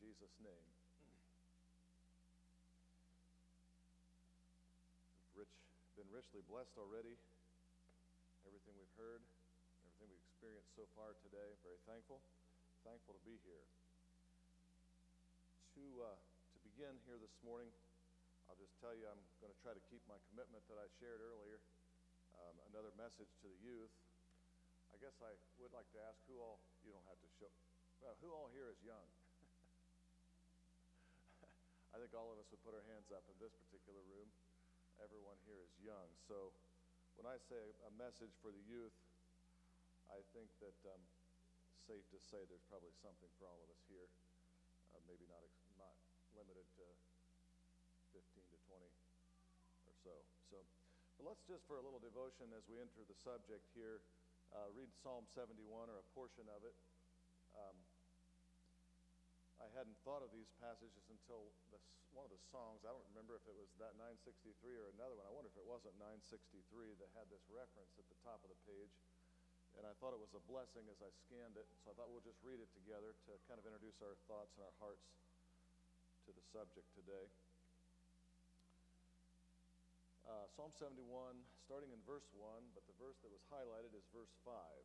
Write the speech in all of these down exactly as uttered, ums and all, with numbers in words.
Jesus' name. We've rich, been richly blessed already. Everything we've heard, everything we've experienced so far today, very thankful. Thankful to be here. To, uh, to begin here this morning, I'll just tell you I'm going to try to keep my commitment that I shared earlier, um, another message to the youth. I guess I would like to ask who all, you don't have to show, well, who all here is young? I think all of us would put our hands up in this particular room. Everyone here is young. So when I say a message for the youth, I think that um, it's safe to say there's probably something for all of us here. Uh, maybe not not limited to fifteen to twenty or so. So, but let's just for a little devotion as we enter the subject here, uh, read Psalm seventy-one or a portion of it. Um, I hadn't thought of these passages until this, one of the songs. I don't remember if it was that nine sixty-three or another one. I wonder if it wasn't nine sixty-three that had this reference at the top of the page. And I thought it was a blessing as I scanned it. So I thought we'll just read it together to kind of introduce our thoughts and our hearts to the subject today. Uh, Psalm seventy-one, starting in verse one, but the verse that was highlighted is verse five.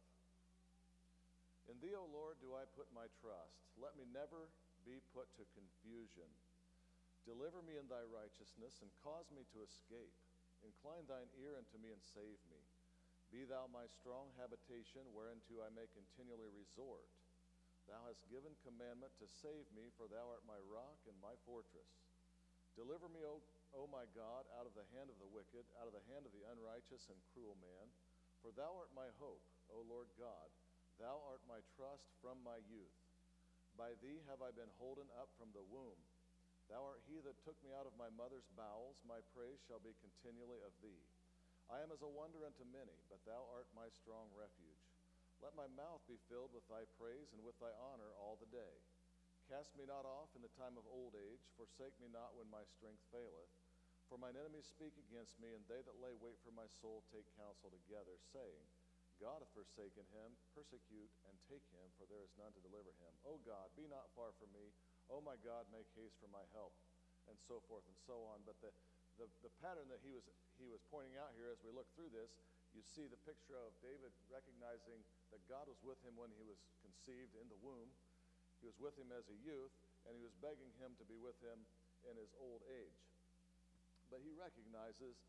In thee, O Lord, do I put my trust. Let me never be put to confusion. Deliver me in thy righteousness, and cause me to escape. Incline thine ear unto me, and save me. Be thou my strong habitation, whereunto I may continually resort. Thou hast given commandment to save me, for thou art my rock and my fortress. Deliver me, O, o my God, out of the hand of the wicked, out of the hand of the unrighteous and cruel man. For thou art my hope, O Lord God. Thou art my trust from my youth. By thee have I been holden up from the womb. Thou art he that took me out of my mother's bowels. My praise shall be continually of thee. I am as a wonder unto many, but thou art my strong refuge. Let my mouth be filled with thy praise and with thy honor all the day. Cast me not off in the time of old age. Forsake me not when my strength faileth. For mine enemies speak against me, and they that lay wait for my soul take counsel together, saying, God hath forsaken him, persecute and take him, for there is none to deliver him. O God, be not far from me. O my God, make haste for my help, and so forth and so on. But the, the, the pattern that he was, he was pointing out here as we look through this, you see the picture of David recognizing that God was with him when he was conceived in the womb. He was with him as a youth, and he was begging him to be with him in his old age. But he recognizes,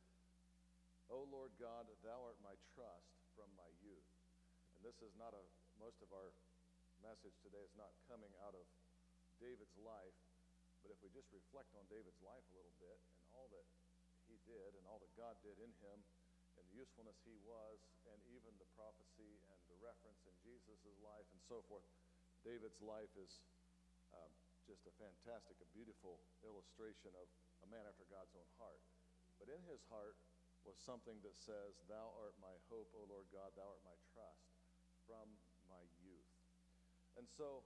O Lord God, thou art my trust from my youth. And this is not a, most of our message today is not coming out of David's life, but if we just reflect on David's life a little bit and all that he did and all that God did in him and the usefulness he was and even the prophecy and the reference in Jesus' life and so forth, David's life is uh, just a fantastic, a beautiful illustration of a man after God's own heart. But in his heart was something that says, thou art my hope, O Lord God, thou art my trust from my youth. And so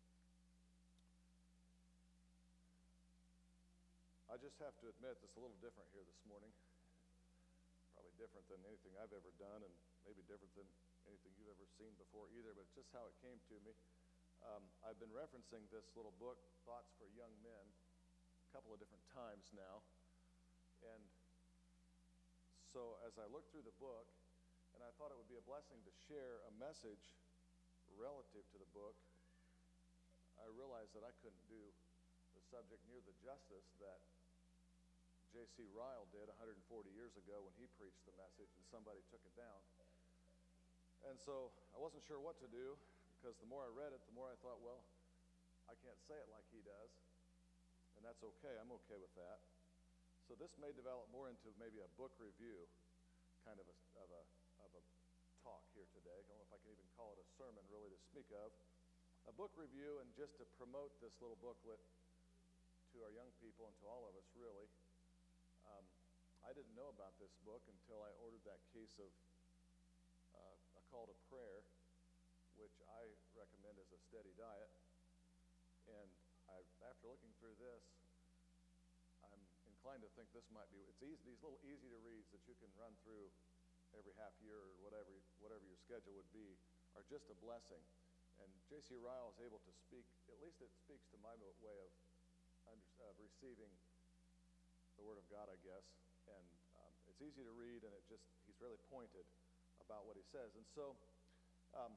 I just have to admit it's a little different here this morning. Probably different than anything I've ever done, and maybe different than anything you've ever seen before either, but it's just how it came to me. Um, I've been referencing this little book, Thoughts for Young Men, a couple of different times now. And so as I looked through the book, and I thought it would be a blessing to share a message relative to the book, I realized that I couldn't do the subject near the justice that J C Ryle did one hundred forty years ago when he preached the message and somebody took it down. And so I wasn't sure what to do, because the more I read it, the more I thought, well, I can't say it like he does, and that's okay. I'm okay with that. So this may develop more into maybe a book review kind of a, of a, of a talk here today. I don't know if I can even call it a sermon really to speak of. A book review, and just to promote this little booklet to our young people and to all of us really. Um, I didn't know about this book until I ordered that case of uh, A Call to Prayer, which I recommend as a steady diet. And I, after looking through this, I'm inclined to think this might be, it's easy, these little easy to reads that you can run through every half year or whatever, whatever your schedule would be, are just a blessing. And J C Ryle is able to speak, at least it speaks to my way of, under, of receiving the Word of God, I guess. And um, it's easy to read, and it just, he's really pointed about what he says. And so, um,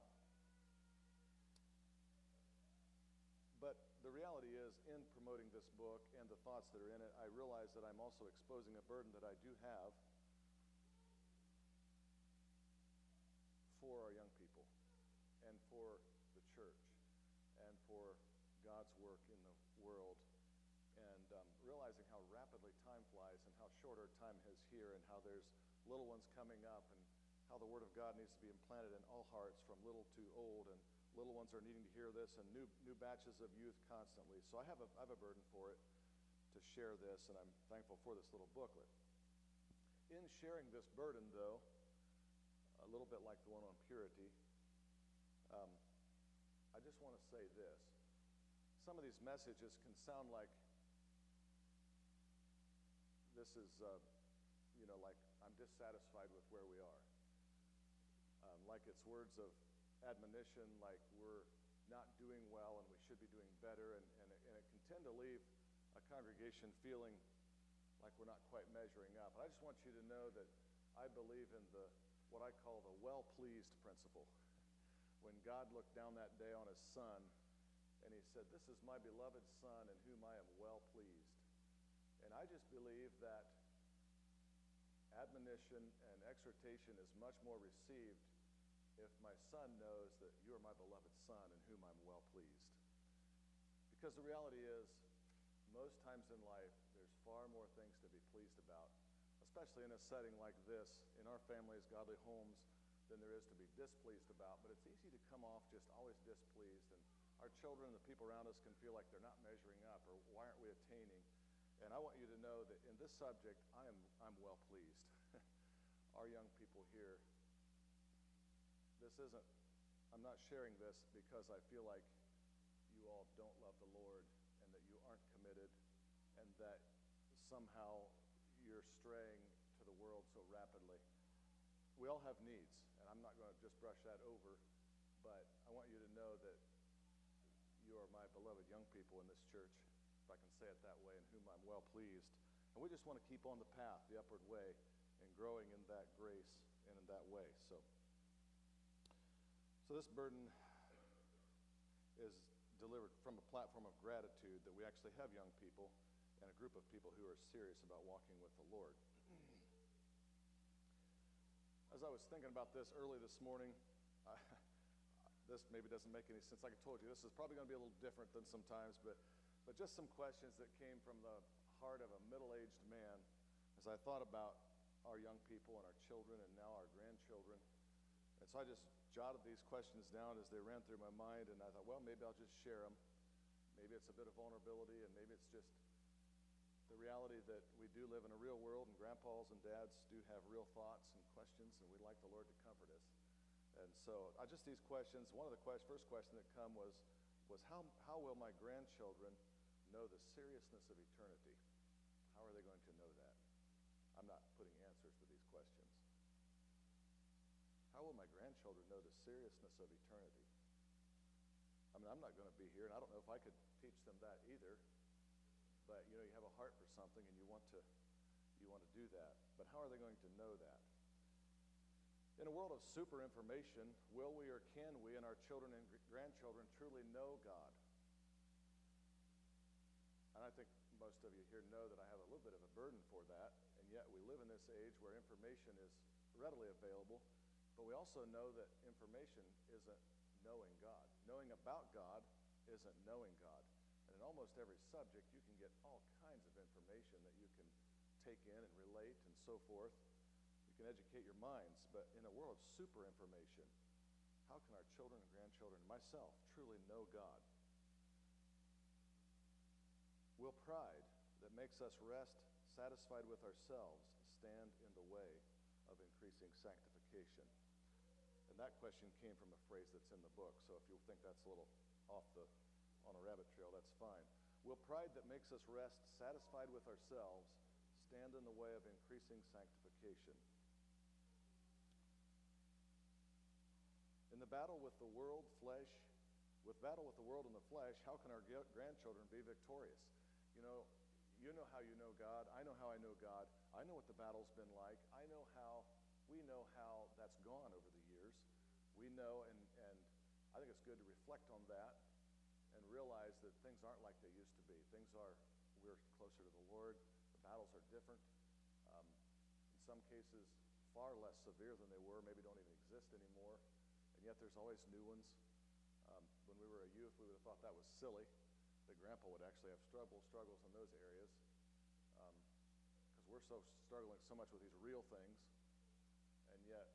but the reality is, in promoting this book and the thoughts that are in it, I realize that I'm also exposing a burden that I do have for our young people and for the church and for God's work in the world, and um, realizing how rapidly time flies and how short our time is here, and how there's little ones coming up, and how the Word of God needs to be implanted in all hearts from little to old, and little ones are needing to hear this, and new new batches of youth constantly. So I have a, I have a burden for it to share this, and I'm thankful for this little booklet. In sharing this burden, though, a little bit like the one on purity, um, I just want to say this. Some of these messages can sound like this is, uh, you know, like I'm dissatisfied with where we are. Um, like it's words of admonition, like we're not doing well and we should be doing better, and, and, it, and it can tend to leave a congregation feeling like we're not quite measuring up. And I just want you to know that I believe in the what I call the well-pleased principle. When God looked down that day on his Son, and he said, "This is my beloved Son in whom I am well pleased." And I just believe that admonition and exhortation is much more received if my son knows that you are my beloved Son in whom I'm well pleased. Because the reality is, most times in life, there's far more things to be pleased about, especially in a setting like this, in our families, godly homes, than there is to be displeased about. But it's easy to come off just always displeased, and our children and the people around us can feel like they're not measuring up, or why aren't we attaining? And I want you to know that in this subject, I am I'm well pleased. Our young people here, this isn't, I'm not sharing this because I feel like you all don't love the Lord and that you aren't committed and that somehow you're straying to the world so rapidly. We all have needs, and I'm not going to just brush that over, but I want you to know that you are my beloved young people in this church, if I can say it that way, in whom I'm well pleased. And we just want to keep on the path, the upward way, and growing in that grace and in that way. So, so this burden is delivered from a platform of gratitude that we actually have young people and a group of people who are serious about walking with the Lord. As I was thinking about this early this morning, I, this maybe doesn't make any sense. Like I told you, this is probably going to be a little different than sometimes, but, but just some questions that came from the heart of a middle-aged man as I thought about our young people and our children and now our grandchildren. And so I just jotted these questions down as they ran through my mind, and I thought, well, maybe I'll just share them. Maybe it's a bit of vulnerability, and maybe it's just the reality that we do live in a real world, and grandpas and dads do have real thoughts and questions, and we'd like the Lord to comfort us. And so I just these questions, one of the quest, first question that come was, was how, how will my grandchildren know the seriousness of eternity? How are they going to know that? I'm not putting answers to these questions. How will my grandchildren know the seriousness of eternity? I mean, I'm not going to be here, and I don't know if I could teach them that either. But, you know, you have a heart for something, and you want to you want to do that. But how are they going to know that? In a world of super information, will we or can we and our children and grandchildren truly know God? And I think most of you here know that I have a little bit of a burden for that, and yet we live in this age where information is readily available, but we also know that information isn't knowing God. Knowing about God isn't knowing God. And in almost every subject, you can get all kinds of information that you can take in and relate and so forth. You can educate your minds, but in a world of super information, how can our children and grandchildren, and myself, truly know God? Will pride that makes us rest satisfied with ourselves stand in the way of increasing sanctification? And that question came from a phrase that's in the book, so if you think that's a little off the on a rabbit trail, that's fine. Will pride that makes us rest satisfied with ourselves stand in the way of increasing sanctification? In the battle with the world, flesh, with battle with the world and the flesh, how can our g- grandchildren be victorious? You know, you know how you know God. I know how I know God. I know what the battle's been like. I know how, we know how that's gone over the years. We know, and, and I think it's good to reflect on that and realize that things aren't like they used to be. Things are, we're closer to the Lord. The battles are different. Um, in some cases, far less severe than they were, maybe don't even exist anymore. And yet there's always new ones. Um, when we were a youth, we would have thought that was silly, that Grandpa would actually have struggle, struggles in those areas. Because um, we're so struggling so much with these real things. And yet,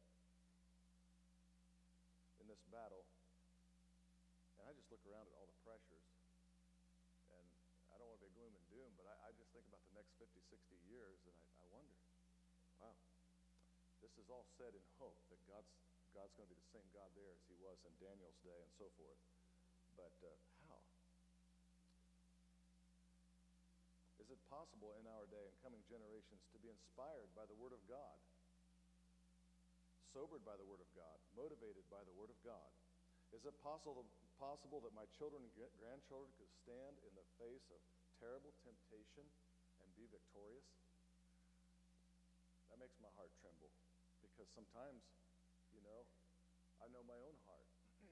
in this battle, and I just look around at all the pressures, and I don't want to be gloom and doom, but I, I just think about the next fifty, sixty years, and I, I wonder, wow, this is all said in hope that God's God's going to be the same God there as he was in Daniel's day and so forth. But uh, how? Is it possible in our day and coming generations to be inspired by the Word of God, sobered by the Word of God, motivated by the Word of God? Is it possible, possible that my children and grandchildren could stand in the face of terrible temptation and be victorious? That makes my heart tremble, because sometimes, you know, I know my own heart.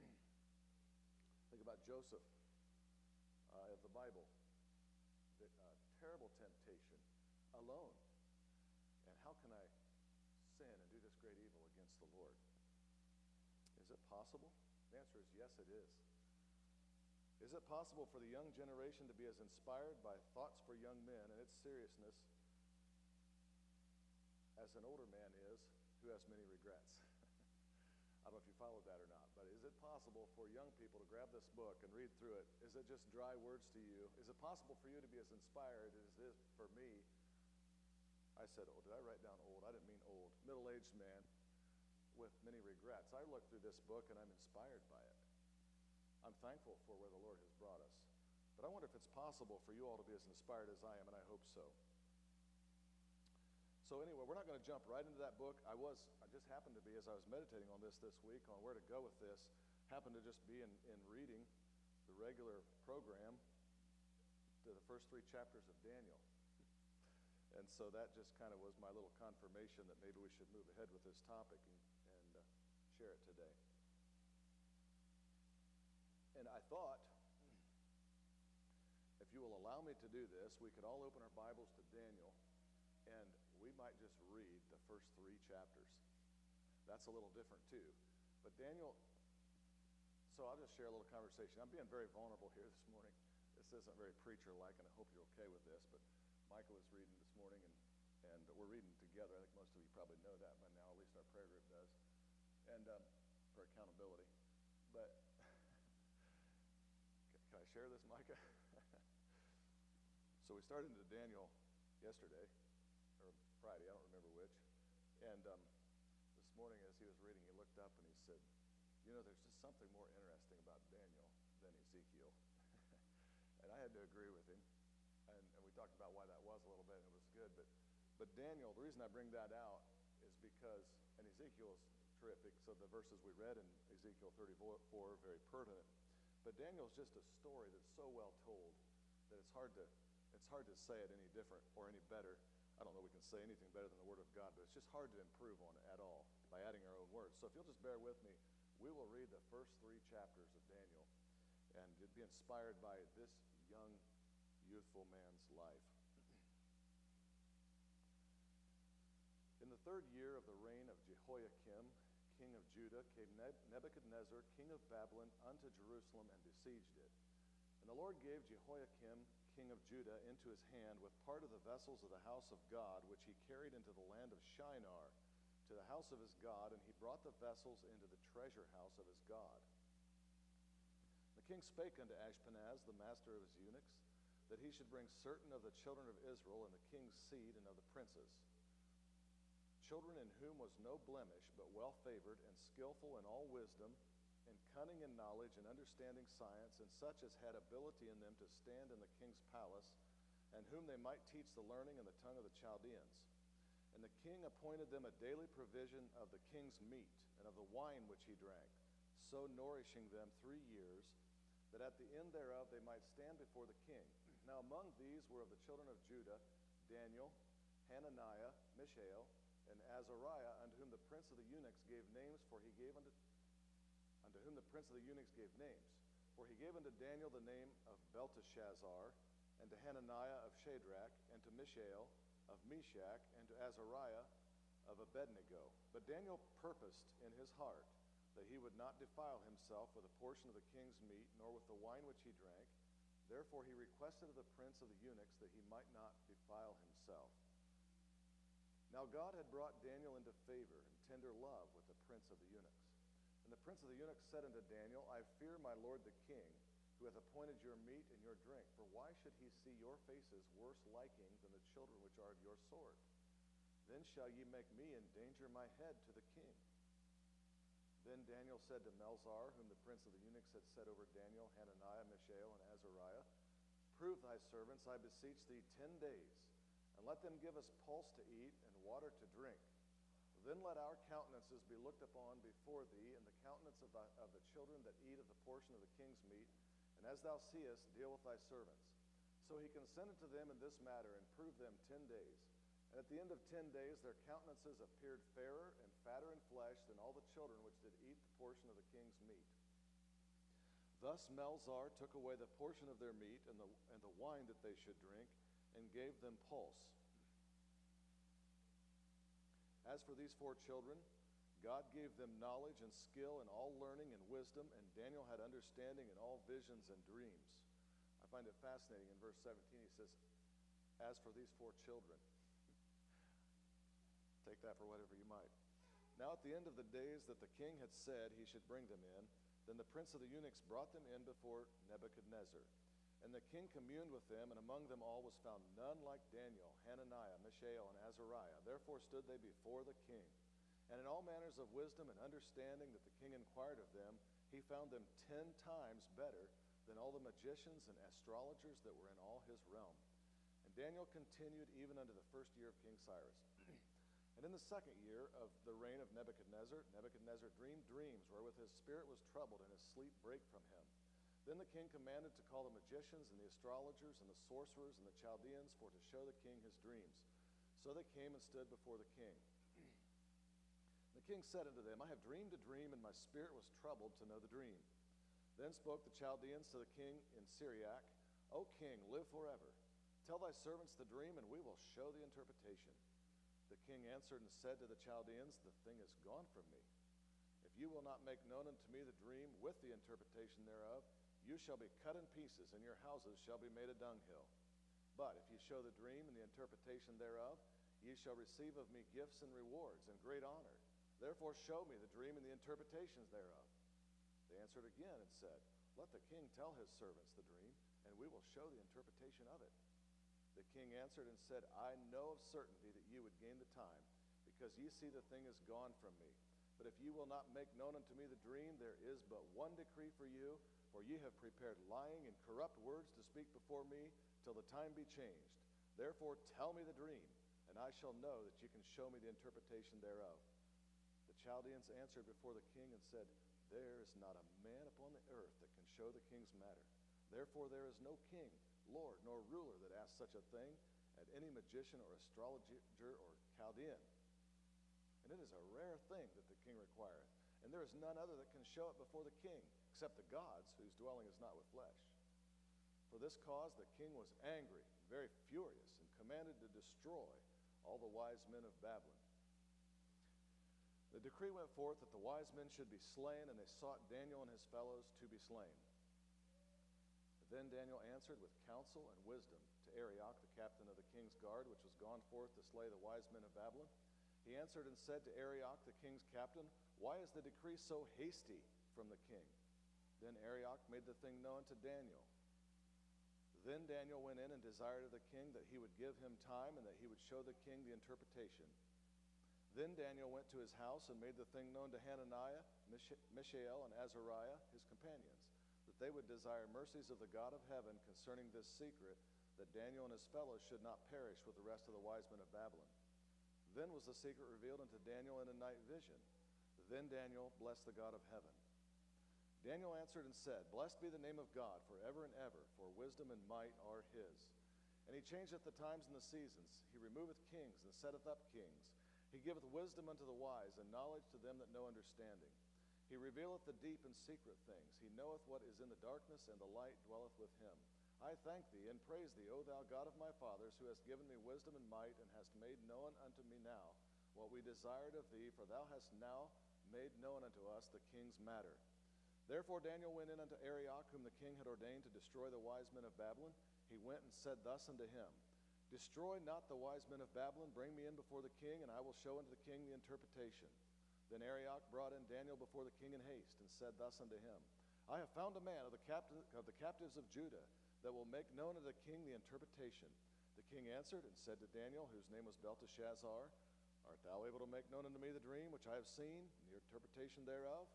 Think about Joseph uh, of the Bible. The, uh, terrible temptation, alone. And how can I sin and do this great evil against the Lord? Is it possible? The answer is yes, it is. Is it possible for the young generation to be as inspired by thoughts for young men and its seriousness as an older man is who has many regrets? I don't know if you followed that or not, but is it possible for young people to grab this book and read through it? Is it just dry words to you? Is it possible for you to be as inspired as it is for me? I said, oh, did I write down old? I didn't mean old. Middle-aged man with many regrets. I look through this book and I'm inspired by it. I'm thankful for where the Lord has brought us. But I wonder if it's possible for you all to be as inspired as I am, and I hope so. So anyway, we're not going to jump right into that book. I was, I just happened to be, as I was meditating on this this week, on where to go with this, happened to just be in, in reading the regular program to the first three chapters of Daniel. And so that just kind of was my little confirmation that maybe we should move ahead with this topic and, and uh, share it today. And I thought, if you will allow me to do this, we could all open our Bibles to Daniel, and we might just read the first three chapters. That's a little different too. But Daniel, so I'll just share a little conversation. I'm being very vulnerable here this morning. This isn't very preacher-like, and I hope you're okay with this, but Michael was reading this morning, and, and we're reading together. I think most of you probably know that by now, at least our prayer group does, and um, for accountability. But can I share this, Micah? So we started into Daniel yesterday, or Friday, I don't remember which. And um, this morning as he was reading, he looked up and he said, you know, there's just something more interesting about Daniel than Ezekiel. And I had to agree with him. And, and we talked about why that was a little bit, and it was good. But, but Daniel, the reason I bring that out is because, and Ezekiel is terrific, so the verses we read in Ezekiel thirty-four are very pertinent. But Daniel's just a story that's so well told that it's hard to it's hard to say it any different or any better. I don't know we can say anything better than the Word of God, but it's just hard to improve on it at all by adding our own words. So if you'll just bear with me, we will read the first three chapters of Daniel and be inspired by this young, youthful man's life. In the third year of the reign of Jehoiakim, king of Judah, came Nebuchadnezzar, king of Babylon, unto Jerusalem and besieged it. And the Lord gave Jehoiakim, king of Judah, into his hand with part of the vessels of the house of God, which he carried into the land of Shinar, to the house of his God, and he brought the vessels into the treasure house of his God. The king spake unto Ashpenaz, the master of his eunuchs, that he should bring certain of the children of Israel and the king's seed and of the princes, children in whom was no blemish, but well-favored and skillful in all wisdom, and cunning in knowledge and understanding science, and such as had ability in them to stand in the king's palace, and whom they might teach the learning and the tongue of the Chaldeans. And the king appointed them a daily provision of the king's meat and of the wine which he drank, so nourishing them three years. that at the end thereof they might stand before the king. Now among these were of the children of Judah Daniel, Hananiah, Mishael, and Azariah, unto whom the prince of the eunuchs gave names, for he gave unto unto whom the prince of the eunuchs gave names. For he gave unto Daniel the name of Belteshazzar, and to Hananiah of Shadrach, and to Mishael of Meshach, and to Azariah of Abednego. But Daniel purposed in his heart that he would not defile himself with a portion of the king's meat, nor with the wine which he drank. Therefore he requested of the prince of the eunuchs that he might not defile himself. Now God had brought Daniel into favor and tender love with the prince of the eunuchs. And the prince of the eunuchs said unto Daniel, I fear my lord the king, who hath appointed your meat and your drink. For why should he see your faces worse liking than the children which are of your sort? Then shall ye make me endanger my head to the king. Then Daniel said to Melzar, whom the prince of the eunuchs had set over Daniel, Hananiah, Mishael, and Azariah, Prove thy servants, I beseech thee, ten days, and let them give us pulse to eat and water to drink. Then let our countenances be looked upon before thee, and the countenance of, thy, of the children that eat of the portion of the king's meat, and as thou seest, deal with thy servants. So he consented to them in this matter, and proved them ten days. And at the end of ten days their countenances appeared fairer and fatter in flesh than all the children which did eat the portion of the king's meat. Thus Melzar took away the portion of their meat and the, and the wine that they should drink, and gave them pulse. As for these four children, God gave them knowledge and skill in all learning and wisdom, and Daniel had understanding in all visions and dreams. I find it fascinating. In verse seventeen he says, as for these four children. Take that for whatever you might. Now at the end of the days that the king had said he should bring them in, then the prince of the eunuchs brought them in before Nebuchadnezzar. And the king communed with them, and among them all was found none like Daniel, Hananiah, Mishael, and Azariah. Therefore stood they before the king. And in all manners of wisdom and understanding that the king inquired of them, he found them ten times better than all the magicians and astrologers that were in all his realm. And Daniel continued even unto the first year of King Cyrus. And in the second year of the reign of Nebuchadnezzar, Nebuchadnezzar dreamed dreams wherewith his spirit was troubled, and his sleep brake from him. Then the king commanded to call the magicians and the astrologers and the sorcerers and the Chaldeans for to show the king his dreams. So they came and stood before the king. The king said unto them, I have dreamed a dream, and my spirit was troubled to know the dream. Then spoke the Chaldeans to the king in Syriac, O king, live forever. Tell thy servants the dream, and we will show the interpretation. The king answered and said to the Chaldeans, the thing is gone from me. If you will not make known unto me the dream with the interpretation thereof, you shall be cut in pieces, and your houses shall be made a dunghill. But if you show the dream and the interpretation thereof, ye shall receive of me gifts and rewards and great honor. Therefore show me the dream and the interpretations thereof. They answered again and said, Let the king tell his servants the dream, and we will show the interpretation of it. The king answered and said, I know of certainty that ye would gain the time, because ye see the thing is gone from me. But if ye will not make known unto me the dream, there is but one decree for you, for ye have prepared lying and corrupt words to speak before me till the time be changed. Therefore tell me the dream, and I shall know that ye can show me the interpretation thereof. The Chaldeans answered before the king and said, There is not a man upon the earth that can show the king's matter. Therefore there is no king, lord, nor ruler that asks such a thing at any magician or astrologer or Chaldean. And it is a rare thing that the king requireth, and there is none other that can show it before the king, except the gods, whose dwelling is not with flesh. For this cause the king was angry, very furious, and commanded to destroy all the wise men of Babylon. The decree went forth that the wise men should be slain, and they sought Daniel and his fellows to be slain. Then Daniel answered with counsel and wisdom to Arioch, the captain of the king's guard, which was gone forth to slay the wise men of Babylon. He answered and said to Arioch, the king's captain, Why is the decree so hasty from the king? Then Arioch made the thing known to Daniel. Then Daniel went in and desired of the king that he would give him time, and that he would show the king the interpretation. Then Daniel went to his house and made the thing known to Hananiah, Mishael, and Azariah, his companions, that they would desire mercies of the God of heaven concerning this secret, that Daniel and his fellows should not perish with the rest of the wise men of Babylon. Then was the secret revealed unto Daniel in a night vision. Then Daniel blessed the God of heaven. Daniel answered and said, Blessed be the name of God forever and ever, for wisdom and might are his. And he changeth the times and the seasons. He removeth kings and setteth up kings. He giveth wisdom unto the wise, and knowledge to them that know understanding. He revealeth the deep and secret things. He knoweth what is in the darkness, and the light dwelleth with him. I thank thee and praise thee, O thou God of my fathers, who hast given me wisdom and might, and hast made known unto me now what we desired of thee, for thou hast now made known unto us the king's matter. Therefore Daniel went in unto Arioch, whom the king had ordained to destroy the wise men of Babylon. He went and said thus unto him, Destroy not the wise men of Babylon, bring me in before the king, and I will show unto the king the interpretation. Then Arioch brought in Daniel before the king in haste, and said thus unto him, I have found a man of the, capti- of the captives of Judah, that will make known unto the king the interpretation. The king answered and said to Daniel, whose name was Belteshazzar, Art thou able to make known unto me the dream which I have seen, and the interpretation thereof?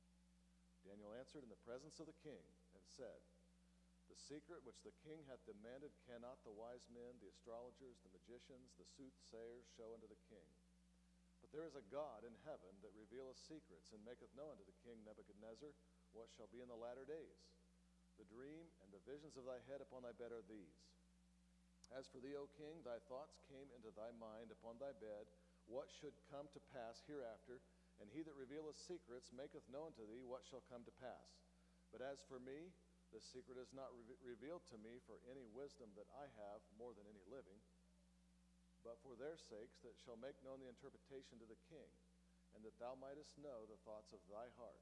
Daniel answered in the presence of the king, and said, The secret which the king hath demanded cannot the wise men, the astrologers, the magicians, the soothsayers show unto the king. But there is a God in heaven that revealeth secrets, and maketh known unto the king Nebuchadnezzar what shall be in the latter days. The dream and the visions of thy head upon thy bed are these. As for thee, O king, thy thoughts came into thy mind upon thy bed, what should come to pass hereafter, and he that revealeth secrets maketh known to thee what shall come to pass. But as for me, the secret is not re- revealed to me for any wisdom that I have more than any living, but for their sakes that shall make known the interpretation to the king, and that thou mightest know the thoughts of thy heart.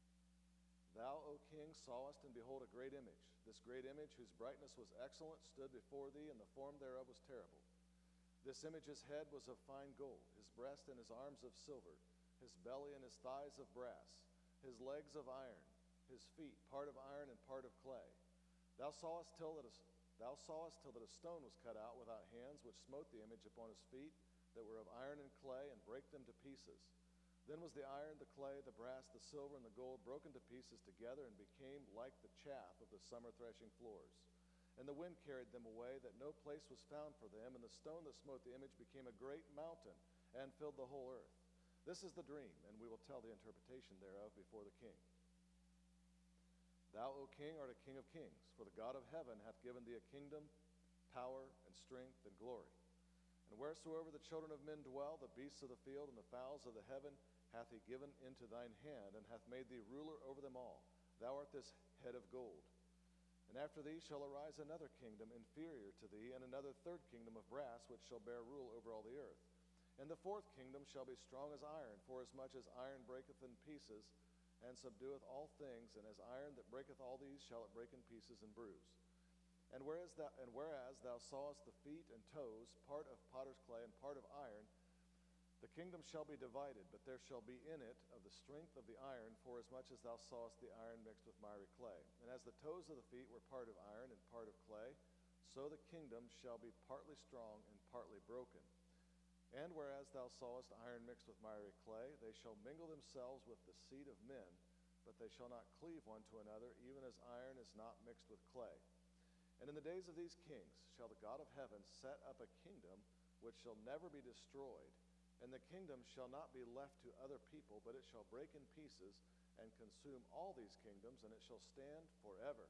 Thou, O king, sawest, and behold, a great image. This great image, whose brightness was excellent, stood before thee, and the form thereof was terrible. This image's head was of fine gold, his breast and his arms of silver, his belly and his thighs of brass, his legs of iron, his feet part of iron and part of clay. Thou sawest till that a, thou sawest till that a stone was cut out without hands, which smote the image upon his feet, that were of iron and clay, and brake them to pieces. Then was the iron, the clay, the brass, the silver, and the gold broken to pieces together, and became like the chaff of the summer threshing floors. And the wind carried them away, that no place was found for them, and the stone that smote the image became a great mountain, and filled the whole earth. This is the dream, and we will tell the interpretation thereof before the king. Thou, O king, art a king of kings, for the God of heaven hath given thee a kingdom, power, and strength, and glory. And wheresoever the children of men dwell, the beasts of the field and the fowls of the heaven hath he given into thine hand, and hath made thee ruler over them all. Thou art this head of gold. And after thee shall arise another kingdom inferior to thee, and another third kingdom of brass, which shall bear rule over all the earth. And the fourth kingdom shall be strong as iron, forasmuch as iron breaketh in pieces, and subdueth all things, and as iron that breaketh all these shall it break in pieces and bruise. And whereas thou, and whereas thou sawest the feet and toes, part of potter's clay and part of iron, the kingdom shall be divided, but there shall be in it of the strength of the iron, forasmuch as thou sawest the iron mixed with miry clay. And as the toes of the feet were part of iron and part of clay, so the kingdom shall be partly strong and partly broken. And whereas thou sawest iron mixed with miry clay, they shall mingle themselves with the seed of men, but they shall not cleave one to another, even as iron is not mixed with clay. And in the days of these kings shall the God of heaven set up a kingdom which shall never be destroyed, and the kingdom shall not be left to other people, but it shall break in pieces and consume all these kingdoms, and it shall stand forever.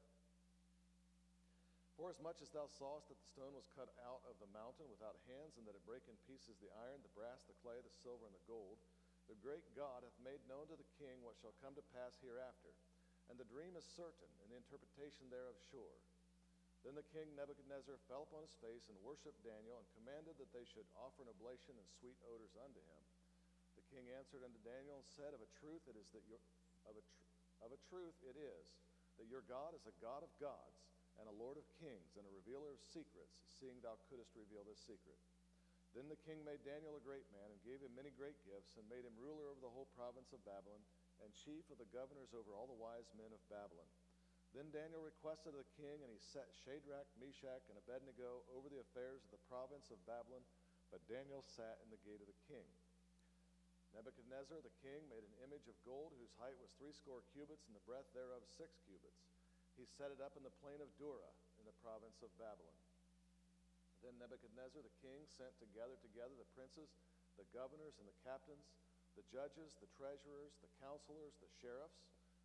Forasmuch as thou sawest that the stone was cut out of the mountain without hands, and that it brake in pieces the iron, the brass, the clay, the silver, and the gold, the great God hath made known to the king what shall come to pass hereafter. And the dream is certain, and the interpretation thereof sure. Then the king Nebuchadnezzar fell upon his face and worshipped Daniel, and commanded that they should offer an oblation and sweet odors unto him. The king answered unto Daniel and said, Of a truth it is that your of a tr- of a truth it is that your God is a God of gods, and a Lord of kings, and a revealer of secrets, seeing thou couldest reveal this secret. Then the king made Daniel a great man, and gave him many great gifts, and made him ruler over the whole province of Babylon, and chief of the governors over all the wise men of Babylon. Then Daniel requested of the king, and he set Shadrach, Meshach, and Abednego over the affairs of the province of Babylon, but Daniel sat in the gate of the king. Nebuchadnezzar the king made an image of gold, whose height was threescore cubits, and the breadth thereof six cubits. He set it up in the plain of Dura, in the province of Babylon. Then Nebuchadnezzar the king sent to gather together the princes, the governors, and the captains, the judges, the treasurers, the counselors, the sheriffs,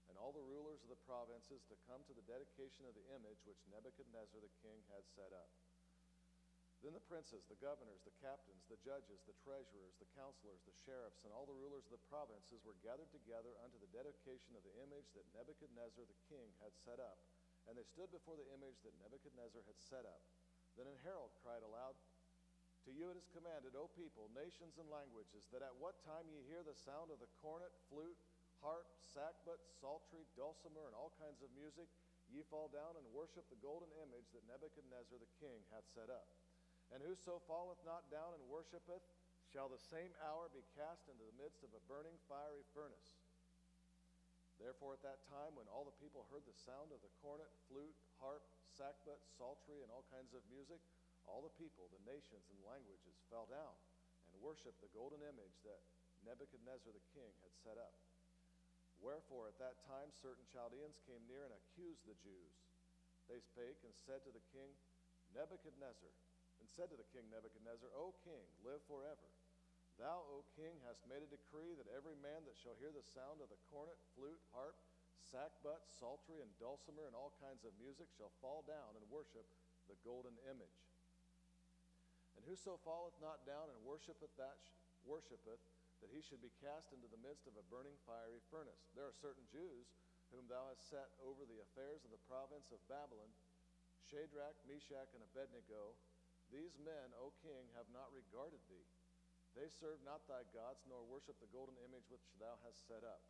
and all the rulers of the provinces to come to the dedication of the image which Nebuchadnezzar the king had set up. Then the princes, the governors, the captains, the judges, the treasurers, the counselors, the sheriffs, and all the rulers of the provinces were gathered together unto the dedication of the image that Nebuchadnezzar the king had set up, and they stood before the image that Nebuchadnezzar had set up. Then an herald cried aloud, To you it is commanded, O people, nations, and languages, that at what time ye hear the sound of the cornet, flute, harp, sackbut, psaltery, dulcimer, and all kinds of music, ye fall down and worship the golden image that Nebuchadnezzar the king hath set up. And whoso falleth not down and worshipeth, shall the same hour be cast into the midst of a burning fiery furnace. Therefore at that time, when all the people heard the sound of the cornet, flute, harp, sackbut, psaltery, and all kinds of music, all the people, the nations, and languages fell down and worshipped the golden image that Nebuchadnezzar the king had set up. Wherefore at that time certain Chaldeans came near and accused the Jews. They spake and said to the king Nebuchadnezzar, and said to the king Nebuchadnezzar, O king, live forever. Thou, O king, hast made a decree that every man that shall hear the sound of the cornet, flute, harp, sackbut, psaltery, and dulcimer, and all kinds of music, shall fall down and worship the golden image. And whoso falleth not down and worshipeth that sh- worshipeth, that he should be cast into the midst of a burning fiery furnace. There are certain Jews whom thou hast set over the affairs of the province of Babylon, Shadrach, Meshach, and Abednego. These men, O king, have not regarded thee. They serve not thy gods, nor worship the golden image which thou hast set up.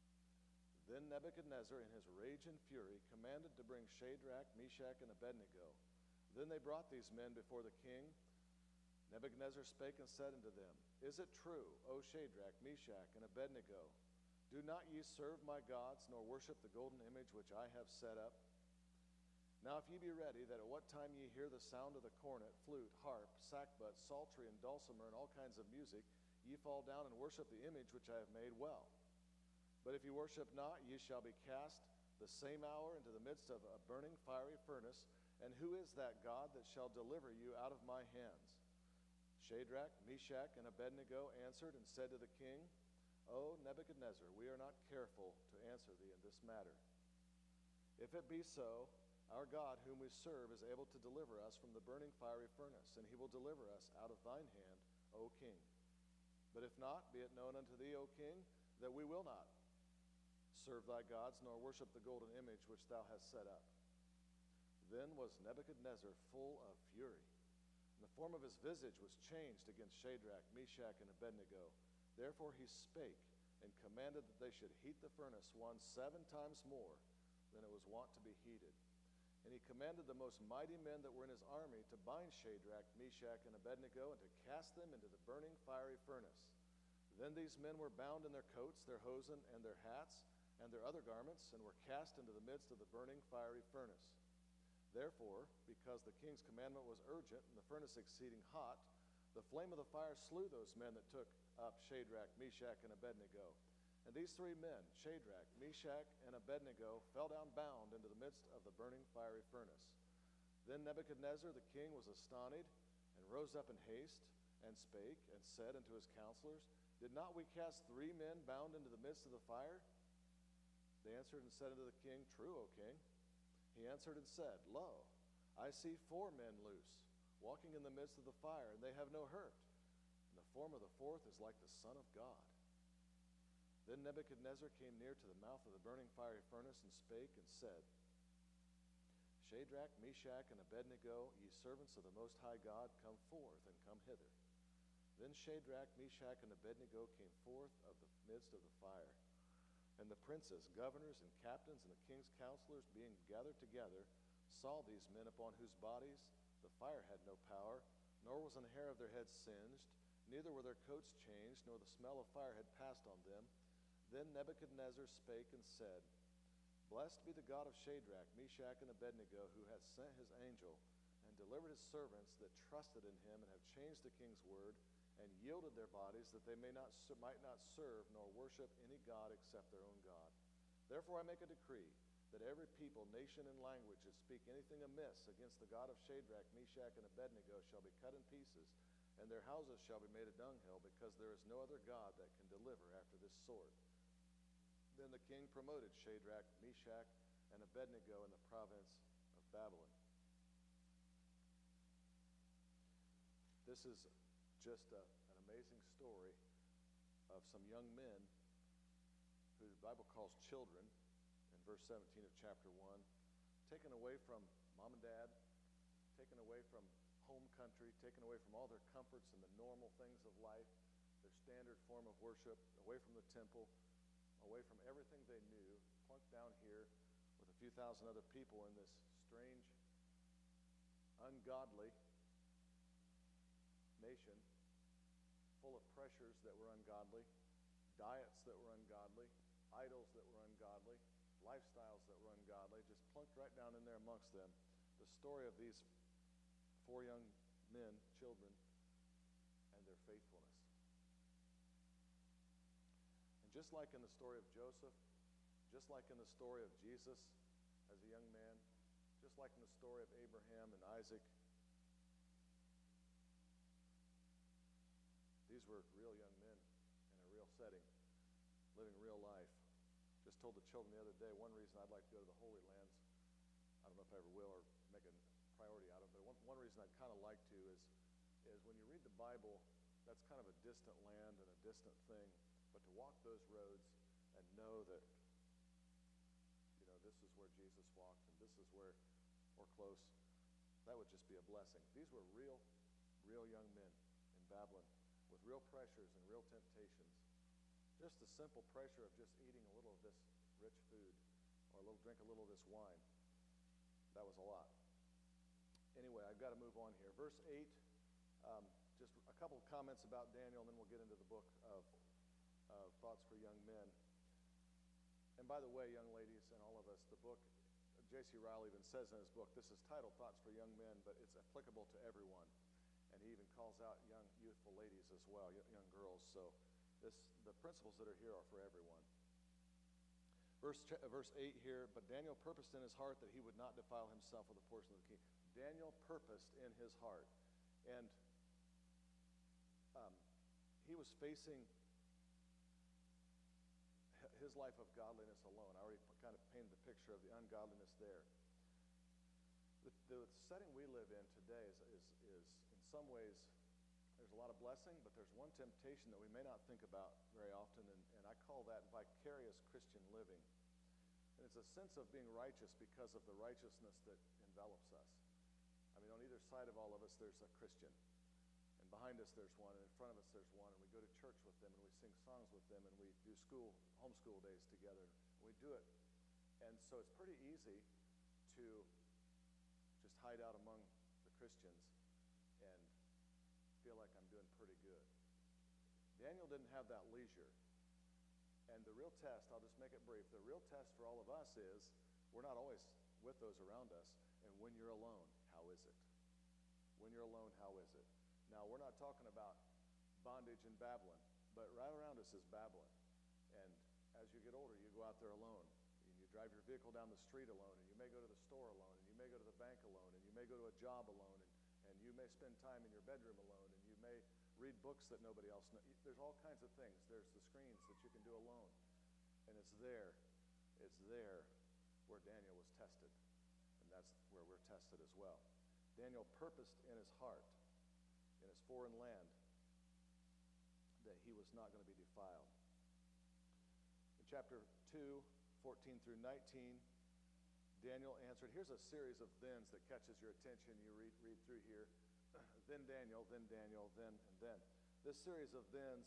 Then Nebuchadnezzar, in his rage and fury, commanded to bring Shadrach, Meshach, and Abednego. Then they brought these men before the king. Nebuchadnezzar spake and said unto them, Is it true, O Shadrach, Meshach, and Abednego? Do not ye serve my gods, nor worship the golden image which I have set up? Now if ye be ready, that at what time ye hear the sound of the cornet, flute, harp, sackbut, psaltery, and dulcimer, and all kinds of music, ye fall down and worship the image which I have made well. But if ye worship not, ye shall be cast the same hour into the midst of a burning fiery furnace. And who is that God that shall deliver you out of my hands? Shadrach, Meshach, and Abednego answered and said to the king, O Nebuchadnezzar, we are not careful to answer thee in this matter. If it be so, our God, whom we serve, is able to deliver us from the burning fiery furnace, and he will deliver us out of thine hand, O king. But if not, be it known unto thee, O king, that we will not serve thy gods, nor worship the golden image which thou hast set up. Then was Nebuchadnezzar full of fury, and the form of his visage was changed against Shadrach, Meshach, and Abednego. Therefore he spake, and commanded that they should heat the furnace one seven times more than it was wont to be heated. And he commanded the most mighty men that were in his army to bind Shadrach, Meshach, and Abednego, and to cast them into the burning fiery furnace. Then these men were bound in their coats, their hosen, and their hats, and their other garments, and were cast into the midst of the burning fiery furnace. Therefore, because the king's commandment was urgent, and the furnace exceeding hot, the flame of the fire slew those men that took up Shadrach, Meshach, and Abednego. And these three men, Shadrach, Meshach, and Abednego, fell down bound into the midst of the burning fiery furnace. Then Nebuchadnezzar the king was astonished, and rose up in haste, and spake, and said unto his counselors, Did not we cast three men bound into the midst of the fire? They answered and said unto the king, True, O king. He answered and said, Lo, I see four men loose, walking in the midst of the fire, and they have no hurt. And the form of the fourth is like the Son of God. Then Nebuchadnezzar came near to the mouth of the burning fiery furnace, and spake and said, Shadrach, Meshach, and Abednego, ye servants of the Most High God, come forth and come hither. Then Shadrach, Meshach, and Abednego came forth of the midst of the fire. And the princes, governors, and captains, and the king's counselors, being gathered together, saw these men upon whose bodies the fire had no power, nor was an hair of their heads singed, neither were their coats changed, nor the smell of fire had passed on them. Then Nebuchadnezzar spake and said, Blessed be the God of Shadrach, Meshach, and Abednego, who hath sent his angel, and delivered his servants that trusted in him, and have changed the king's word, and yielded their bodies, that they may not might not serve nor worship any god except their own God. Therefore I make a decree, that every people, nation, and language that speak anything amiss against the God of Shadrach, Meshach, and Abednego shall be cut in pieces, and their houses shall be made a dunghill, because there is no other God that can deliver after this sort. Then the king promoted Shadrach, Meshach, and Abednego in the province of Babylon. This is just a, an amazing story of some young men who the Bible calls children, in verse seventeen of chapter one, taken away from mom and dad, taken away from home country, taken away from all their comforts and the normal things of life, their standard form of worship, away from the temple, away from everything they knew, plunked down here with a few thousand other people in this strange, ungodly nation, full of pressures that were ungodly, diets that were ungodly, idols that were ungodly, lifestyles that were ungodly, just plunked right down in there amongst them. The story of these four young men, children, and their faithfulness. And just like in the story of Joseph, just like in the story of Jesus as a young man, just like in the story of Abraham and Isaac, these were real young men in a real setting, living real life. Just told the children the other day, one reason I'd like to go to the Holy Lands, I don't know if I ever will or make a priority out of it, but one, one reason I'd kind of like to is, is when you read the Bible, that's kind of a distant land and a distant thing, but to walk those roads and know that, you know, this is where Jesus walked and this is where, or close, that would just be a blessing. These were real, real young men in Babylon with real pressures and real temptations. Just the simple pressure of just eating a little of this rich food or a little drink a little of this wine. That was a lot. Anyway, I've got to move on here. Verse eight, um, just a couple of comments about Daniel, and then we'll get into the book of, of Thoughts for Young Men. And by the way, young ladies and all of us, the book, J C Ryle even says in his book, this is titled Thoughts for Young Men, but it's applicable to everyone. And he even calls out young, youthful ladies as well, young girls. So this, the principles that are here are for everyone. Verse, verse eight here, but Daniel purposed in his heart that he would not defile himself with a portion of the king. Daniel purposed in his heart. And um, he was facing his life of godliness alone. I already kind of painted the picture of the ungodliness there. The, the setting we live in today is, is, is in some ways, there's a lot of blessing, but there's one temptation that we may not think about very often, and, and I call that vicarious Christian living. And it's a sense of being righteous because of the righteousness that envelops us. I mean, on either side of all of us, there's a Christian. And behind us, there's one, and in front of us, there's one, and we go to church with them, and we sing songs with them, and we do school, homeschool days together. And we do it. And so it's pretty easy to just hide out among the Christians and feel like I'm doing pretty good. Daniel didn't have that leisure. And the real test, I'll just make it brief, the real test for all of us is we're not always with those around us. And when you're alone, how is it? When you're alone, how is it? Now, we're not talking about bondage in Babylon, but right around us is Babylon. And as you get older, you go out there alone. And you drive your vehicle down the street alone, and you may go to the store alone, and you may go to the bank alone, and you may go to a job alone, and, and you may spend time in your bedroom alone, and you may read books that nobody else knows. There's all kinds of things. There's the screens that you can do alone. And it's there, it's there where Daniel was tested. And that's where we're tested as well. Daniel purposed in his heart, in his foreign land, that he was not going to be defiled. In chapter two, fourteen through nineteen, Daniel answered. Here's a series of thens that catches your attention. You read, read through here. Then Daniel, then Daniel, then, and then. This series of thens,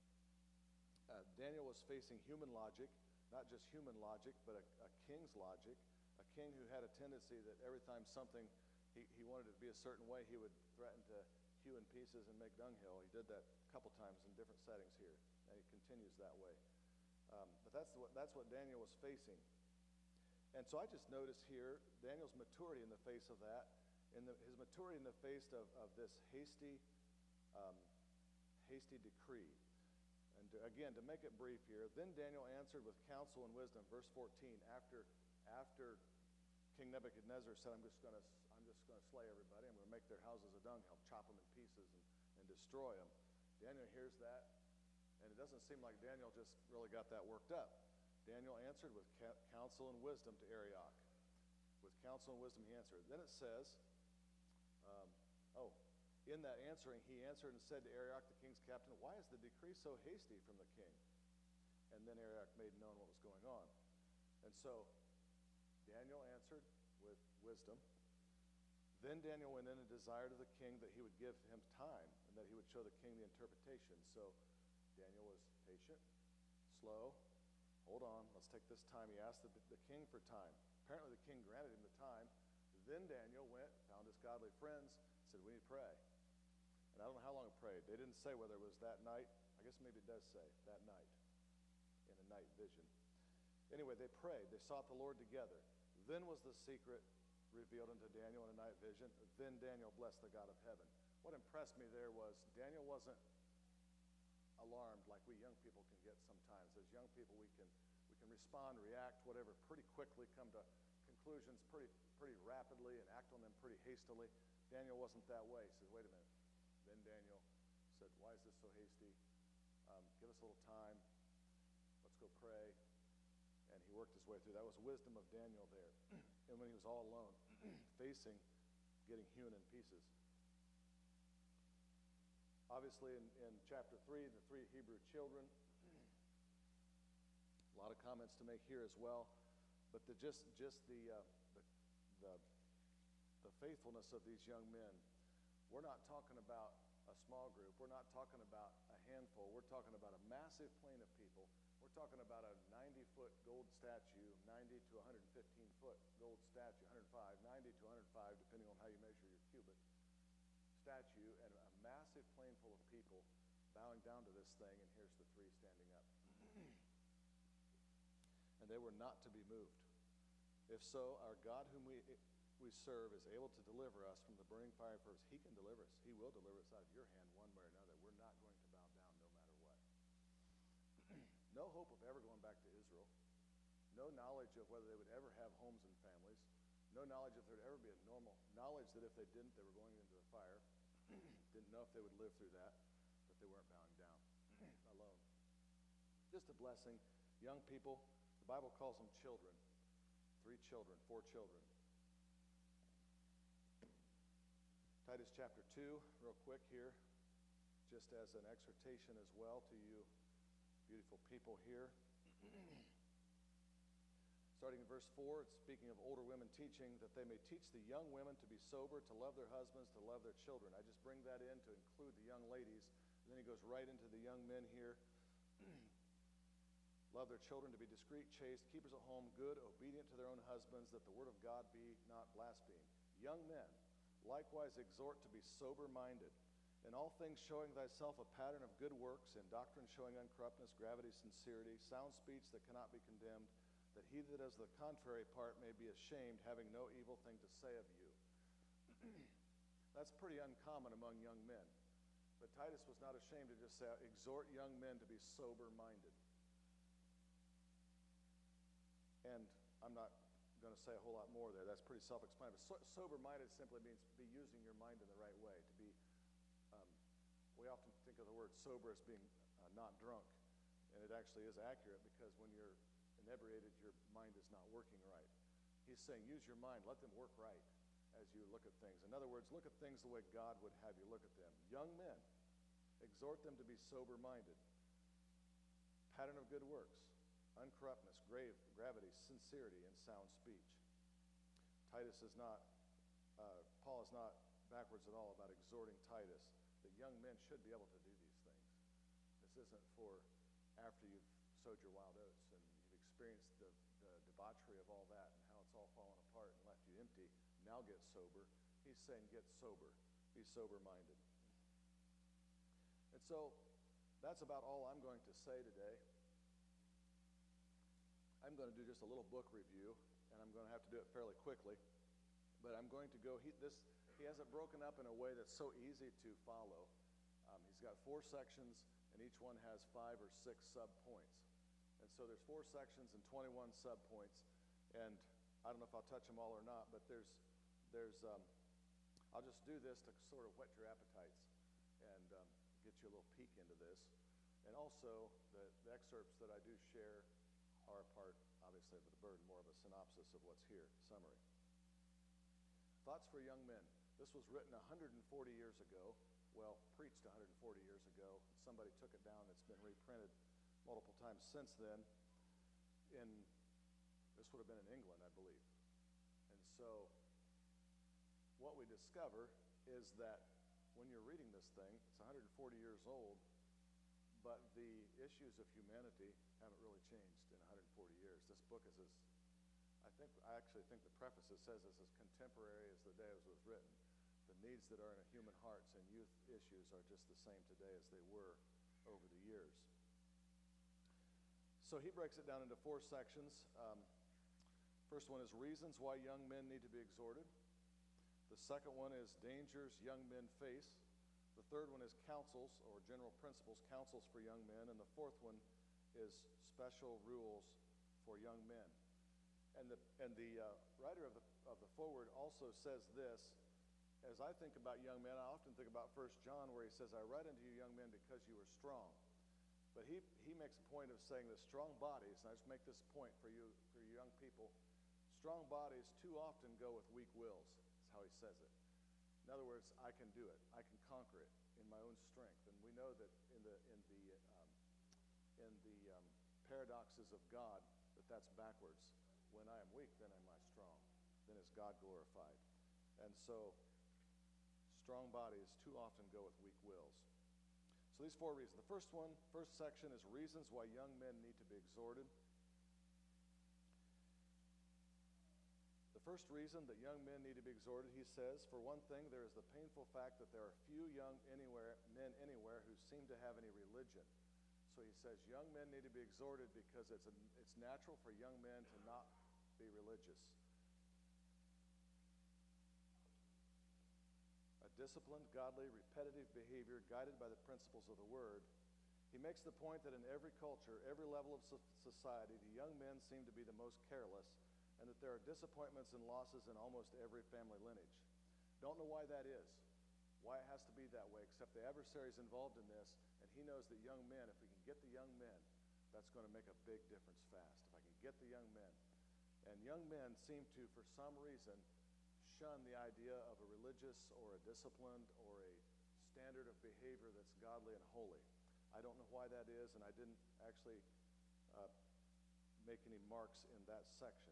uh, Daniel was facing human logic, not just human logic, but a, a king's logic, a king who had a tendency that every time something, he, he wanted it to be a certain way, he would threaten to hew in pieces and make dunghill. He did that a couple times in different settings here, and he continues that way. Um, but that's what, that's what Daniel was facing. And so I just noticed here Daniel's maturity in the face of that, in the, his maturity in the face of, of this hasty, um, hasty decree. And to, again, to make it brief here, then Daniel answered with counsel and wisdom. Verse fourteen. After, after King Nebuchadnezzar said, "I'm just going to, I'm just going to slay everybody. I'm going to make their houses a dunghill, chop them in pieces, and, and destroy them." Daniel hears that, and it doesn't seem like Daniel just really got that worked up. Daniel answered with ca- counsel and wisdom to Arioch. With counsel and wisdom he answered. Then it says, um, oh, in that answering, he answered and said to Arioch, the king's captain, why is the decree so hasty from the king? And then Arioch made known what was going on. And so Daniel answered with wisdom. Then Daniel went in and desired of the king that he would give him time and that he would show the king the interpretation. So Daniel was patient, slow. Hold on, let's take this time. He asked the, the king for time. Apparently the king granted him the time. Then Daniel went, found his godly friends, said, we need to pray. And I don't know how long he prayed. They didn't say whether it was that night. I guess maybe it does say that night in a night vision. Anyway, they prayed. They sought the Lord together. Then was the secret revealed unto Daniel in a night vision. Then Daniel blessed the God of heaven. What impressed me there was Daniel wasn't alarmed like we young people can get sometimes. As young people, we can we can respond, react, whatever, pretty quickly, come to conclusions pretty pretty rapidly and act on them pretty hastily. Daniel wasn't that way. He said, wait a minute. Then Daniel said, why is this so hasty? Um, give us a little time. Let's go pray. And he worked his way through. That was wisdom of Daniel there. And when he was all alone, facing getting hewn in pieces. Obviously, in, in chapter three, the three Hebrew children, a lot of comments to make here as well. But the, just just the, uh, the the the faithfulness of these young men. We're not talking about a small group. We're not talking about a handful. We're talking about a massive plain of people. We're talking about a ninety-foot gold statue, ninety to one hundred fifteen foot gold statue, one hundred five, ninety to one hundred five, depending on how you measure your cubit, statue, and a massive plain full of people bowing down to this thing, and here's the three standing up. And they were not to be moved. If so, our God whom we we serve is able to deliver us from the burning fire first. He can deliver us. He will deliver us out of your hand one way or another. We're not going to bow down no matter what. No hope of ever going back to Israel. No knowledge of whether they would ever have homes and families. No knowledge if there would ever be a normal knowledge that if they didn't, they were going into the fire. Didn't know if they would live through that, but they weren't bowing down alone. Just a blessing. Young people, the Bible calls them children. Three children, four children. Titus chapter two, real quick here, just as an exhortation as well to you beautiful people here. Starting in verse four, it's speaking of older women teaching, that they may teach the young women to be sober, to love their husbands, to love their children. I just bring that in to include the young ladies. And then he goes right into the young men here. Love their children, to be discreet, chaste, keepers at home, good, obedient to their own husbands, that the word of God be not blasphemed. Young men, likewise exhort to be sober-minded, in all things showing thyself a pattern of good works, in doctrine showing uncorruptness, gravity, sincerity, sound speech that cannot be condemned, that he that has the contrary part may be ashamed, having no evil thing to say of you. That's pretty uncommon among young men. But Titus was not ashamed to just say, exhort young men to be sober-minded. And I'm not going to say a whole lot more there. That's pretty self-explanatory. So, sober-minded simply means be using your mind in the right way. To be, um, we often think of the word sober as being uh, not drunk, and it actually is accurate because when you're inebriated, your mind is not working right. He's saying use your mind, let them work right as you look at things. In other words, look at things the way God would have you look at them. Young men, exhort them to be sober-minded. Pattern of good works. Uncorruptness, grave, gravity, sincerity, and sound speech. Titus is not, uh, Paul is not backwards at all about exhorting Titus that young men should be able to do these things. This isn't for after you've sowed your wild oats and you've experienced the, the debauchery of all that and how it's all fallen apart and left you empty. Now get sober. He's saying get sober. Be sober-minded. And so that's about all I'm going to say today. I'm going to do just a little book review, and I'm going to have to do it fairly quickly. But I'm going to go, he, this, he has it broken up in a way that's so easy to follow. Um, he's got four sections, and each one has five or six sub-points. And so there's four sections and twenty-one sub-points. And I don't know if I'll touch them all or not, but there's, there's um, I'll just do this to sort of whet your appetites and um, get you a little peek into this. And also, the, the excerpts that I do share our part, obviously, of the burden, more of a synopsis of what's here, summary. Thoughts for young men. This was written one hundred forty years ago, well, preached one hundred forty years ago. Somebody took it down. It's been reprinted multiple times since then. In, this would have been in England, I believe. And so what we discover is that when you're reading this thing, it's one hundred forty years old, but the issues of humanity haven't really changed in one hundred forty years. This book is as, I think, I actually think the preface it says is as contemporary as the day it was written. The needs that are in human hearts and youth issues are just the same today as they were over the years. So he breaks it down into four sections. Um, first one is reasons why young men need to be exhorted. The second one is dangers young men face. The third one is counsels or general principles, counsels for young men. And the fourth one is special rules for young men. And the, and the uh, writer of the, of the foreword also says this, as I think about young men, I often think about First John where he says, I write unto you young men because you are strong. But he, he makes a point of saying that strong bodies, and I just make this point for you, for you young people, strong bodies too often go with weak wills. That's how he says it. In other words, I can do it. I can conquer it in my own strength. And we know that in the in the um, in the um, paradoxes of God, that that's backwards. When I am weak, then am I strong. Then is God glorified. And so, strong bodies too often go with weak wills. So these four reasons. The first one, first section is reasons why young men need to be exhorted. The first reason that young men need to be exhorted, he says, for one thing, there is the painful fact that there are few young anywhere, men anywhere who seem to have any religion. So he says young men need to be exhorted because it's, a, it's natural for young men to not be religious. A disciplined, godly, repetitive behavior guided by the principles of the Word. He makes the point that in every culture, every level of society, the young men seem to be the most careless, and that there are disappointments and losses in almost every family lineage. Don't know why that is, why it has to be that way, except the adversary is involved in this, and he knows that young men, if we can get the young men, that's going to make a big difference fast. If I can get the young men. And young men seem to, for some reason, shun the idea of a religious or a disciplined or a standard of behavior that's godly and holy. I don't know why that is, and I didn't actually uh, make any marks in that section.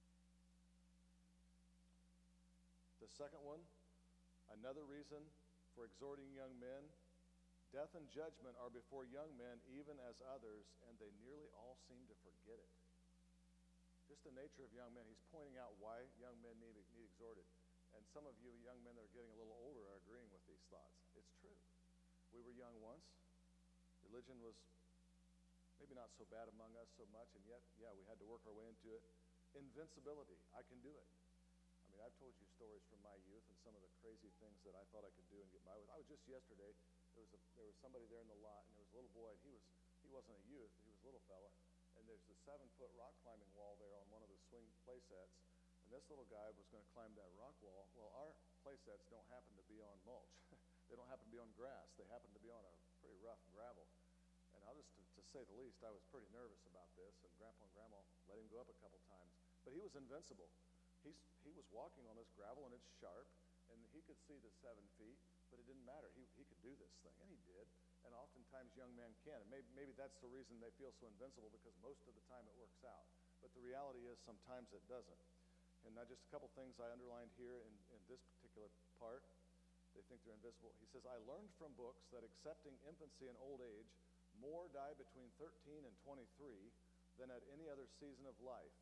The second one, another reason for exhorting young men, death and judgment are before young men even as others, and they nearly all seem to forget it. Just the nature of young men. He's pointing out why young men need, need exhorted. And some of you young men that are getting a little older are agreeing with these thoughts. It's true. We were young once. Religion was maybe not so bad among us so much, and yet, yeah, we had to work our way into it. Invincibility. I can do it. I mean, I've told you stories from my youth and some of the crazy things that I thought I could do and get by with. I was just yesterday, there was, a, there was somebody there in the lot, and there was a little boy, and he, was, he wasn't a youth, he was a little fella. And there's the seven-foot rock climbing wall there on one of the swing play sets. And this little guy was going to climb that rock wall. Well, our play sets don't happen to be on mulch. They don't happen to be on grass. They happen to be on a pretty rough gravel. And I'll just, to, to say the least, I was pretty nervous about this. And Grandpa and Grandma let him go up a couple times. But he was invincible. He's, he was walking on this gravel, and it's sharp. And he could see the seven feet, but it didn't matter. He, he could do this thing, and he did. And oftentimes young men can. And maybe, maybe that's the reason they feel so invincible, because most of the time it works out. But the reality is sometimes it doesn't. And now just a couple things I underlined here in, in this particular part. They think they're invisible. He says, I learned from books that excepting infancy and old age, more die between thirteen and twenty-three than at any other season of life.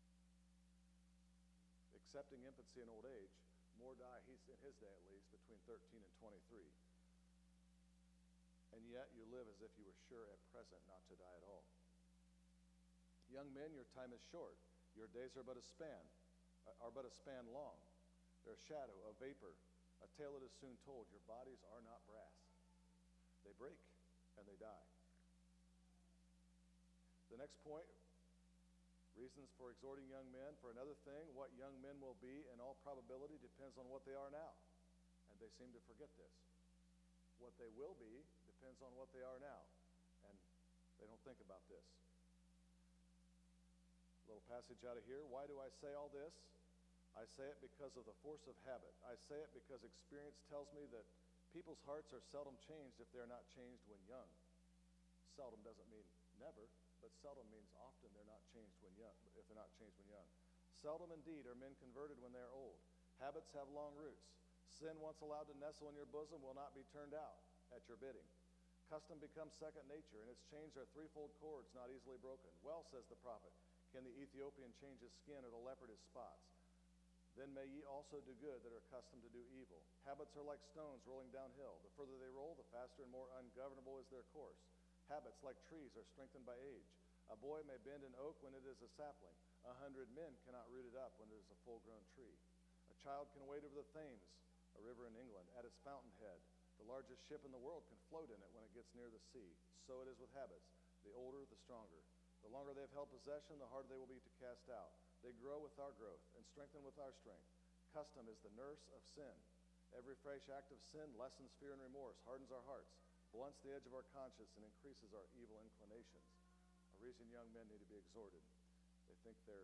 Excepting infancy and old age, more die, he's in his day at least, between thirteen and twenty-three. And yet you live as if you were sure at present not to die at all. Young men, your time is short. Your days are but a span, are but a span long. They're a shadow, a vapor, a tale that is soon told. Your bodies are not brass. They break and they die. The next point, reasons for exhorting young men. For another thing, what young men will be in all probability depends on what they are now. And they seem to forget this. What they will be depends on what they are now. And they don't think about this. Little passage out of here. Why do I say all this? I say it because of the force of habit. I say it because experience tells me that people's hearts are seldom changed if they're not changed when young. Seldom doesn't mean never, but seldom means often they're not changed when young, if they're not changed when young. Seldom indeed are men converted when they are old. Habits have long roots. Sin once allowed to nestle in your bosom will not be turned out at your bidding. Custom becomes second nature, and its chains are threefold cords not easily broken. Well, says the prophet, can the Ethiopian change his skin or the leopard his spots? Then may ye also do good that are accustomed to do evil. Habits are like stones rolling downhill. The further they roll, the faster and more ungovernable is their course. Habits, like trees, are strengthened by age. A boy may bend an oak when it is a sapling. A hundred men cannot root it up when it is a full-grown tree. A child can wade over the Thames, a river in England, at its fountainhead. The largest ship in the world can float in it when it gets near the sea. So it is with habits. The older, the stronger. The longer they have held possession, the harder they will be to cast out. They grow with our growth and strengthen with our strength. Custom is the nurse of sin. Every fresh act of sin lessens fear and remorse, hardens our hearts, blunts the edge of our conscience, and increases our evil inclinations. A reason young men need to be exhorted. They think they're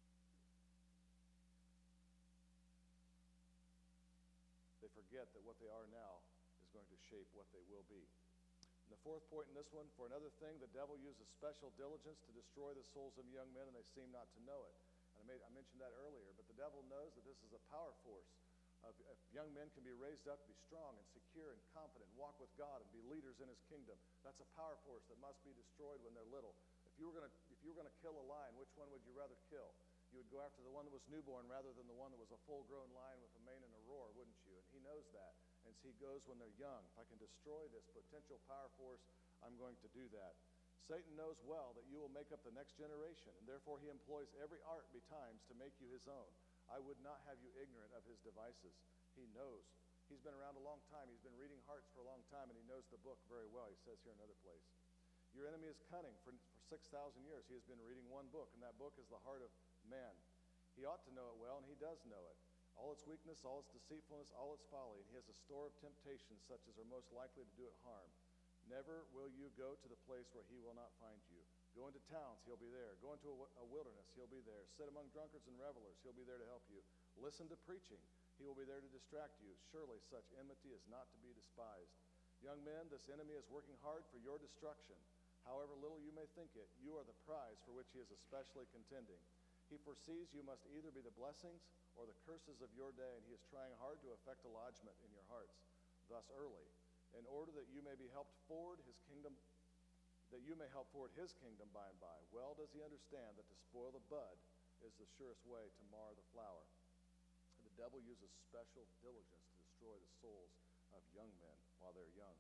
they forget that what they are now is going to shape what they will be. And the fourth point in this one, for another thing, the devil uses special diligence to destroy the souls of young men, and they seem not to know it. And I, made, I mentioned that earlier, but the devil knows that this is a power force. Of, if young men can be raised up to be strong and secure and confident, walk with God and be leaders in his kingdom, that's a power force that must be destroyed when they're little. If you were going to, if you were going to kill a lion, which one would you rather kill? You would go after the one that was newborn rather than the one that was a full-grown lion with a mane and a roar, wouldn't you? And he knows that. And so he goes when they're young. If I can destroy this potential power force, I'm going to do that. Satan knows well that you will make up the next generation, and therefore he employs every art betimes to make you his own. I would not have you ignorant of his devices. He knows. He's been around a long time. He's been reading hearts for a long time, and he knows the book very well, he says here in another place. Your enemy is cunning. For, for six thousand years he has been reading one book, and that book is the heart of man. He ought to know it well, and he does know it. All its weakness, all its deceitfulness, all its folly, and he has a store of temptations such as are most likely to do it harm. Never will you go to the place where he will not find you. Go into towns, he'll be there. Go into a, a wilderness, he'll be there. Sit among drunkards and revelers, he'll be there to help you. Listen to preaching, he will be there to distract you. Surely such enmity is not to be despised. Young men, this enemy is working hard for your destruction. However little you may think it, you are the prize for which he is especially contending. He foresees you must either be the blessings or the curses of your day, and he is trying hard to effect a lodgment in your hearts, thus early, in order that you may be helped forward his kingdom, that you may help forward his kingdom by and by. Well does he understand that to spoil the bud is the surest way to mar the flower. The devil uses special diligence to destroy the souls of young men while they're young.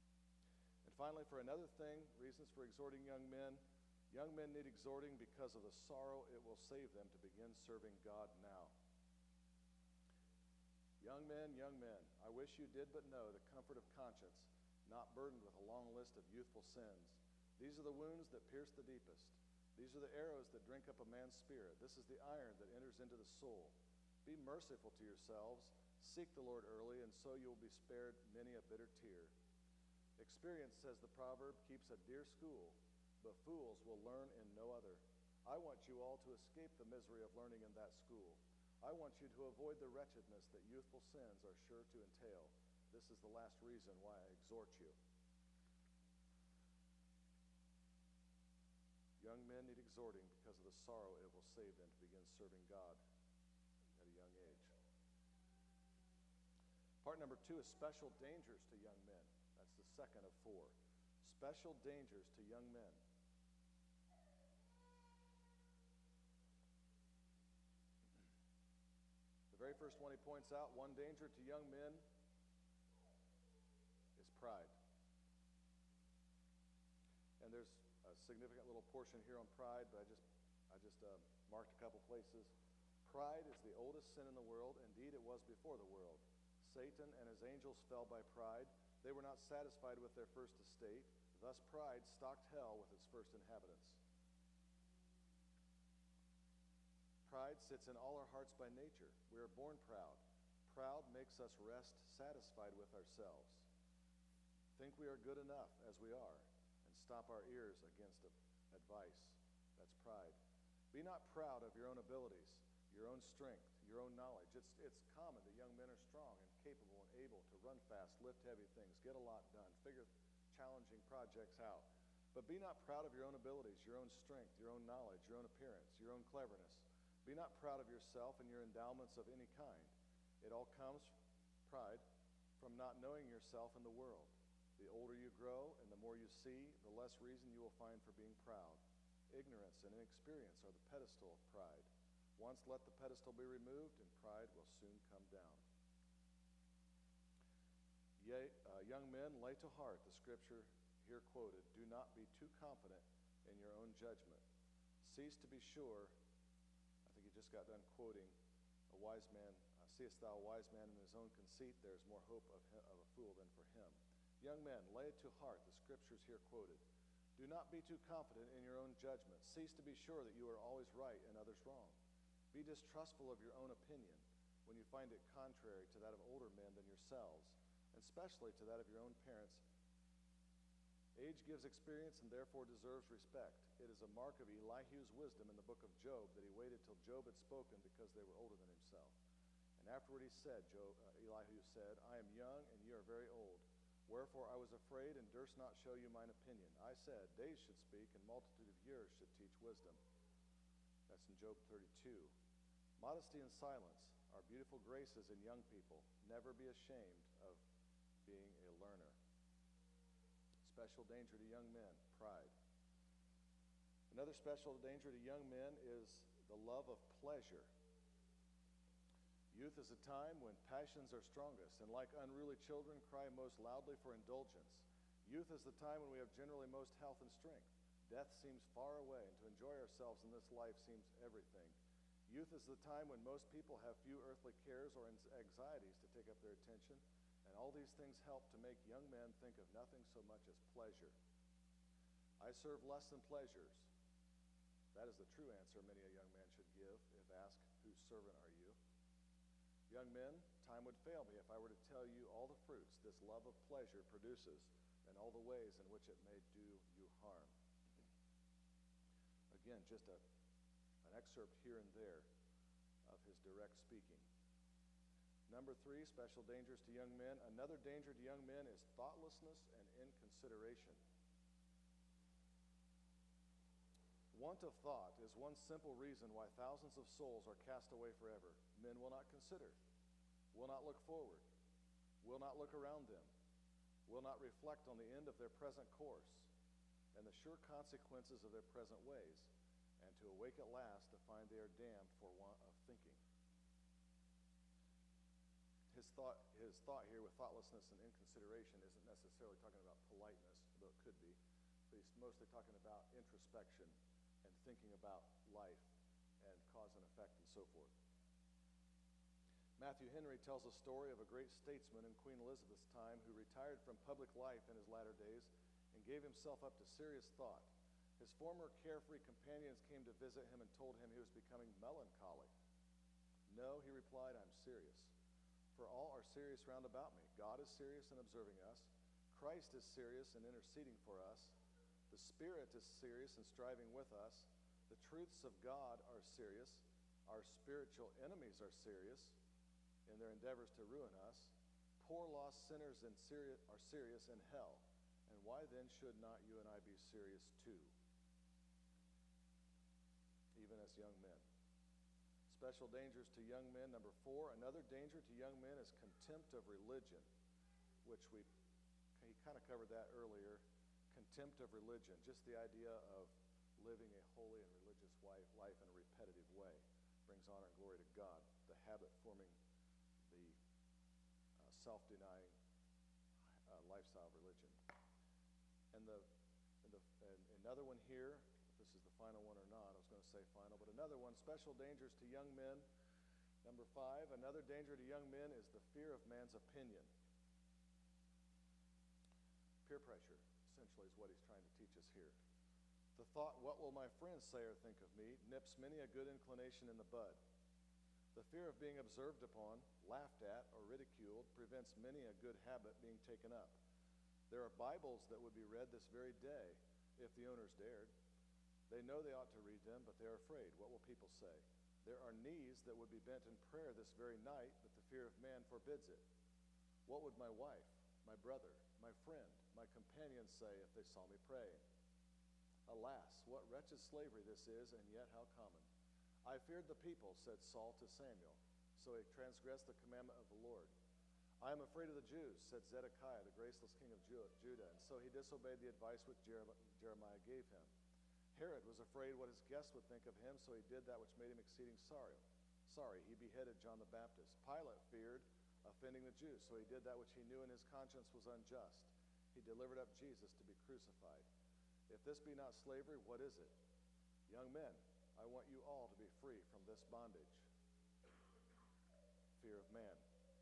And finally, for another thing, reasons for exhorting young men. Young men need exhorting because of the sorrow it will save them to begin serving God now. Young men, young men, I wish you did but know the comfort of conscience, not burdened with a long list of youthful sins. These are the wounds that pierce the deepest. These are the arrows that drink up a man's spirit. This is the iron that enters into the soul. Be merciful to yourselves. Seek the Lord early, and so you will be spared many a bitter tear. Experience, says the proverb, keeps a dear school, but fools will learn in no other. I want you all to escape the misery of learning in that school. I want you to avoid the wretchedness that youthful sins are sure to entail. This is the last reason why I exhort you. Young men need exhorting because of the sorrow it will save them to begin serving God at a young age. Part number two is special dangers to young men. That's the second of four. Special dangers to young men. The very first one he points out, one danger to young men is pride. And there's a significant little portion here on pride, but I just I just uh, marked a couple places. Pride is the oldest sin in the world. Indeed, it was before the world. Satan and his angels fell by pride. They were not satisfied with their first estate. Thus pride stocked hell with its first inhabitants. Pride sits in all our hearts by nature. We are born proud. Proud makes us rest satisfied with ourselves. Think we are good enough as we are, and stop our ears against advice. That's pride. Be not proud of your own abilities, your own strength, your own knowledge. It's, it's common that young men are strong and capable and able to run fast, lift heavy things, get a lot done, figure challenging projects out. But be not proud of your own abilities, your own strength, your own knowledge, your own appearance, your own cleverness. Be not proud of yourself and your endowments of any kind. It all comes, pride, from not knowing yourself in the world. The older you grow and the more you see, the less reason you will find for being proud. Ignorance and inexperience are the pedestal of pride. Once let the pedestal be removed, and pride will soon come down. Yea, uh, young men, lay to heart the scripture here quoted. Do not be too confident in your own judgment. Cease to be sure. I think he just got done quoting a wise man. Uh, Seest thou a wise man in his own conceit? There is more hope of, him, of a fool than for him. Young men, lay to heart the scriptures here quoted. Do not be too confident in your own judgment. Cease to be sure that you are always right and others wrong. Be distrustful of your own opinion when you find it contrary to that of older men than yourselves, and especially to that of your own parents. Age gives experience and therefore deserves respect. It is a mark of Elihu's wisdom in the book of Job that he waited till Job had spoken because they were older than himself. And afterward he said, Job, uh, Elihu said, I am young and ye are very old. Wherefore I was afraid and durst not show you mine opinion. I said, days should speak and multitude of years should teach wisdom. That's in Job thirty-two. Modesty and silence are beautiful graces in young people. Never be ashamed of being a learner. Special danger to young men, pride. Another special danger to young men is the love of pleasure. Youth is a time when passions are strongest, and like unruly children, cry most loudly for indulgence. Youth is the time when we have generally most health and strength. Death seems far away, and to enjoy ourselves in this life seems everything. Youth is the time when most people have few earthly cares or anxieties to take up their attention, and all these things help to make young men think of nothing so much as pleasure. I serve less than pleasures. That is the true answer many a young man should give if asked, whose servant are you? Young men, time would fail me if I were to tell you all the fruits this love of pleasure produces and all the ways in which it may do you harm. Again, just a, an excerpt here and there of his direct speaking. Number three, special dangers to young men. Another danger to young men is thoughtlessness and inconsideration. Want of thought is one simple reason why thousands of souls are cast away forever. Men will not consider, will not look forward, will not look around them, will not reflect on the end of their present course and the sure consequences of their present ways, and to awake at last to find they are damned for want of thinking. His thought, his thought here with thoughtlessness and inconsideration isn't necessarily talking about politeness, though it could be, but he's mostly talking about introspection and thinking about life and cause and effect and so forth. Matthew Henry tells a story of a great statesman in Queen Elizabeth's time who retired from public life in his latter days and gave himself up to serious thought. His former carefree companions came to visit him and told him he was becoming melancholy. No, he replied, I'm serious. For all are serious round about me. God is serious in observing us. Christ is serious in interceding for us. The Spirit is serious in striving with us. The truths of God are serious. Our spiritual enemies are serious in their endeavors to ruin us. Poor lost sinners in seri- are serious in hell. And why then should not you and I be serious too? Even as young men. Special dangers to young men. Number four, another danger to young men is contempt of religion, which we, he kind of covered that earlier. Contempt of religion, just the idea of living a holy and religious life in a repetitive way, brings honor and glory to God. The habit forming the uh, self-denying uh, lifestyle of religion. And the, and the and another one here, if this is the final one or not, I was going to say final, but another one, special dangers to young men. Number five, another danger to young men is the fear of man's opinion. Peer pressure, essentially, is what he's trying to teach us here. The thought, what will my friends say or think of me, nips many a good inclination in the bud. The fear of being observed upon, laughed at, or ridiculed prevents many a good habit being taken up. There are Bibles that would be read this very day if the owners dared. They know they ought to read them, but they are afraid. What will people say? There are knees that would be bent in prayer this very night, but the fear of man forbids it. What would my wife, my brother, my friend, my companions say if they saw me praying? Alas, what wretched slavery this is, and yet how common. I feared the people, said Saul to Samuel, so he transgressed the commandment of the Lord. I am afraid of the Jews, said Zedekiah, the graceless king of Judah, and so he disobeyed the advice which Jeremiah gave him. Herod was afraid what his guests would think of him, so he did that which made him exceeding sorry. Sorry, he beheaded John the Baptist. Pilate feared offending the Jews, so he did that which he knew in his conscience was unjust. He delivered up Jesus to be crucified. If this be not slavery, what is it? Young men, I want you all to be free from this bondage. Fear of man.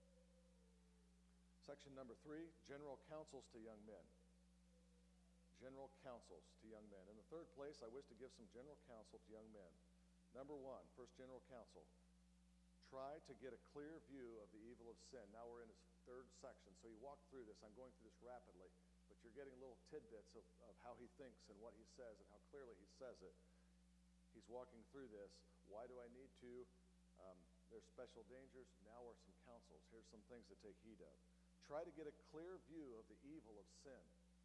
Section number three, general counsels to young men. General counsels to young men. In the third place, I wish to give some general counsel to young men. Number one, first general counsel. Try to get a clear view of the evil of sin. Now we're in his third section, so you walk through this. I'm going through this rapidly, but you're getting little tidbits of, of how he thinks and what he says and how clearly he says it. He's walking through this. Why do I need to? Um, there's special dangers. Now are some counsels. Here's some things to take heed of. Try to get a clear view of the evil of sin.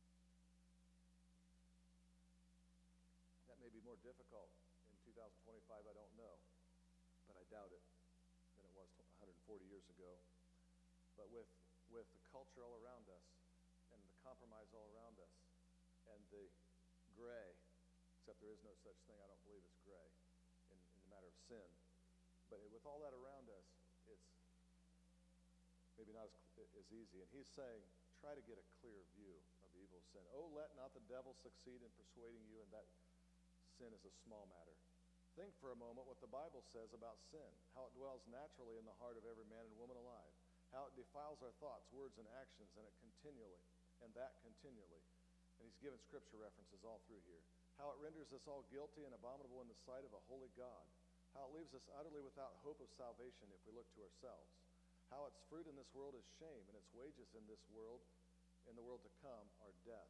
That may be more difficult in two thousand twenty-five, I don't know, but I doubt it than it was one hundred forty years ago. But with, with the culture all around us and the compromise all around us and the gray, except there is no such thing, I don't believe it's gray in, in the matter of sin. But it, with all that around us, it's maybe not as, as easy. And he's saying, try to get a clear view of the evil of sin. Oh, let not the devil succeed in persuading you, and that sin is a small matter. Think for a moment what the Bible says about sin, how it dwells naturally in the heart of every man and woman alive, how it defiles our thoughts, words, and actions, and it continually, and that continually. And he's given scripture references all through here. How it renders us all guilty and abominable in the sight of a holy God. How it leaves us utterly without hope of salvation if we look to ourselves. How its fruit in this world is shame, and its wages in this world, in the world to come, are death.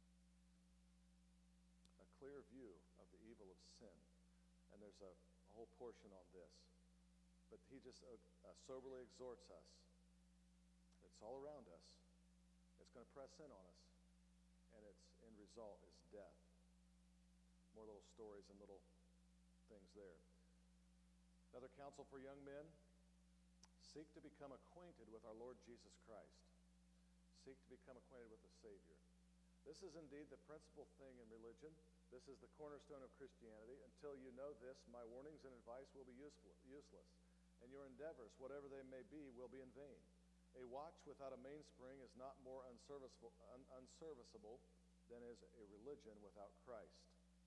A clear view of the evil of sin. And there's a, a whole portion on this. But he just uh, uh, soberly exhorts us. It's all around us. It's going to press in on us. And its end result is death. More little stories and little things there. Another counsel for young men. Seek to become acquainted with our Lord Jesus Christ. Seek to become acquainted with the Savior. This is indeed the principal thing in religion. This is the cornerstone of Christianity. Until you know this, my warnings and advice will be useful, useless, and your endeavors, whatever they may be, will be in vain. A watch without a mainspring is not more unserviceable, un- unserviceable than is a religion without Christ.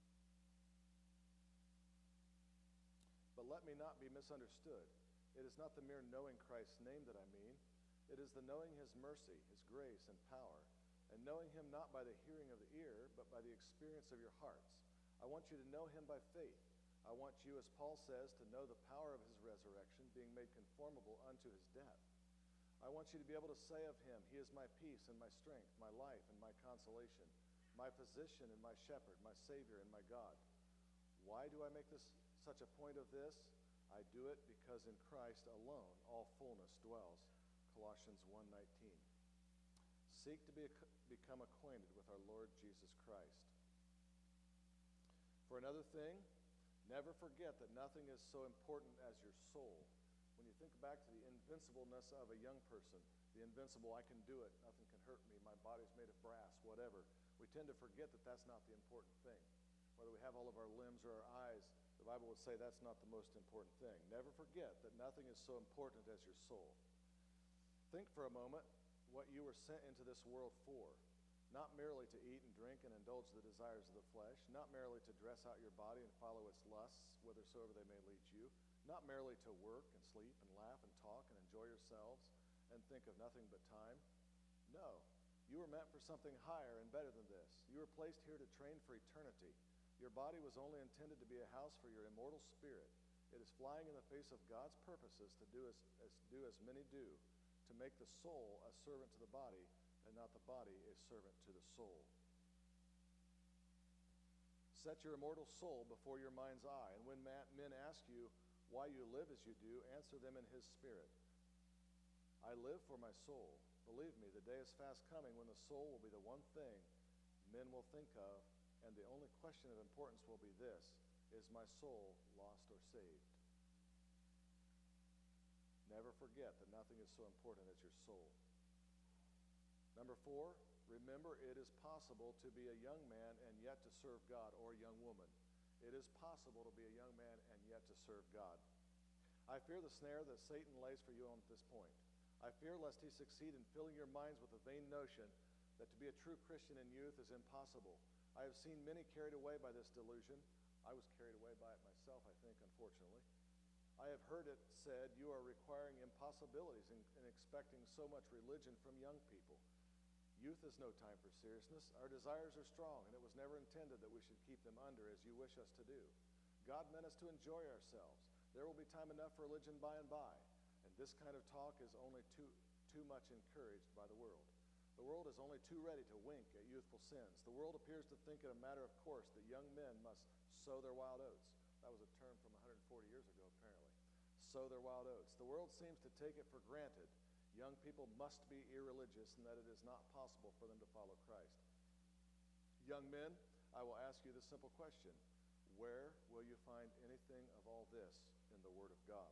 But let me not be misunderstood. It is not the mere knowing Christ's name that I mean. It is the knowing his mercy, his grace, and power, and knowing him not by the hearing of the ear, but by the experience of your hearts. I want you to know him by faith. I want you, as Paul says, to know the power of his resurrection, being made conformable unto his death. I want you to be able to say of him, he is my peace and my strength, my life and my consolation, my physician and my shepherd, my Savior and my God. Why do I make this such a point of this? I do it because in Christ alone all fullness dwells. Colossians one nineteen. Seek to be, become acquainted with our Lord Jesus Christ. For another thing, never forget that nothing is so important as your soul. When you think back to the invincibleness of a young person, the invincible, I can do it, nothing can hurt me, my body's made of brass, whatever, we tend to forget that that's not the important thing. Whether we have all of our limbs or our eyes, the Bible would say that's not the most important thing. Never forget that nothing is so important as your soul. Think for a moment what you were sent into this world for. Not merely to eat and drink and indulge the desires of the flesh, not merely to dress out your body and follow its lusts, whithersoever they may lead you, not merely to work and sleep and laugh and talk and enjoy yourselves and think of nothing but time. No, you were meant for something higher and better than this. You were placed here to train for eternity. Your body was only intended to be a house for your immortal spirit. It is flying in the face of God's purposes to do as, as do as many do, to make the soul a servant to the body, and not the body a servant to the soul. Set your immortal soul before your mind's eye, and when men ask you why you live as you do, answer them in his spirit. I live for my soul. Believe me, the day is fast coming when the soul will be the one thing men will think of, and the only question of importance will be this: is my soul lost or saved? Never forget that nothing is so important as your soul. Number four, remember it is possible to be a young man and yet to serve God, or a young woman. It is possible to be a young man and yet to serve God. I fear the snare that Satan lays for you on this point. I fear lest he succeed in filling your minds with the vain notion that to be a true Christian in youth is impossible. I have seen many carried away by this delusion. I was carried away by it myself, I think, unfortunately. I have heard it said you are requiring impossibilities in, in expecting so much religion from young people. Youth is no time for seriousness. Our desires are strong, and it was never intended that we should keep them under as you wish us to do. God meant us to enjoy ourselves. There will be time enough for religion by and by, and this kind of talk is only too, too much encouraged by the world. The world is only too ready to wink at youthful sins. The world appears to think it a matter of course that young men must sow their wild oats. That was a term from one hundred forty years ago, apparently. Sow their wild oats. The world seems to take it for granted young people must be irreligious and that it is not possible for them to follow Christ. Young men, I will ask you this simple question: where will you find anything of all this in the Word of God?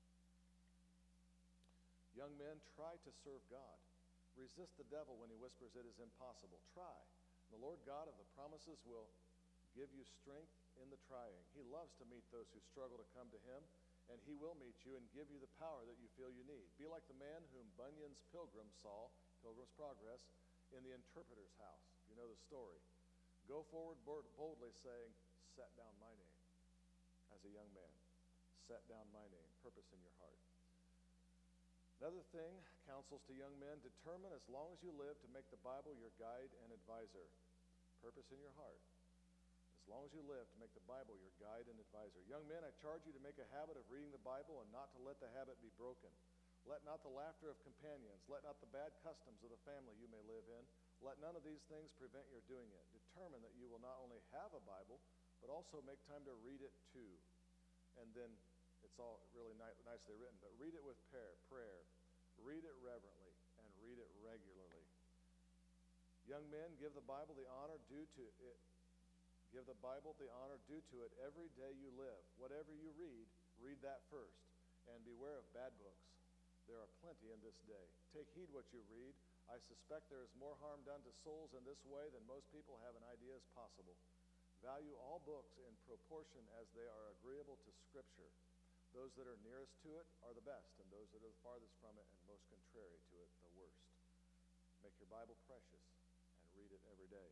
Young men, try to serve God. Resist the devil when he whispers it is impossible. Try. The Lord God of the promises will give you strength in the trying. He loves to meet those who struggle to come to him, and he will meet you and give you the power that you feel you need. Be like the man whom Bunyan's pilgrim saw, Pilgrim's Progress, in the interpreter's house. You know the story. Go forward boldly saying, set down my name. As a young man, set down my name, purpose in your heart. Another thing, counsels to young men: determine as long as you live to make the Bible your guide and advisor. Purpose in your heart. As long as you live to make the Bible your guide and advisor. Young men, I charge you to make a habit of reading the Bible and not to let the habit be broken. Let not the laughter of companions, let not the bad customs of the family you may live in, let none of these things prevent your doing it. Determine that you will not only have a Bible, but also make time to read it too. And then it's all really ni- nicely written, but read it with prayer, prayer. Read it reverently and read it regularly. Young men, give the Bible the honor due to it. Give the Bible the honor due to it every day you live. Whatever you read, read that first. And beware of bad books. There are plenty in this day. Take heed what you read. I suspect there is more harm done to souls in this way than most people have an idea is possible. Value all books in proportion as they are agreeable to Scripture. Those that are nearest to it are the best, and those that are the farthest from it and most contrary to it, the worst. Make your Bible precious and read it every day.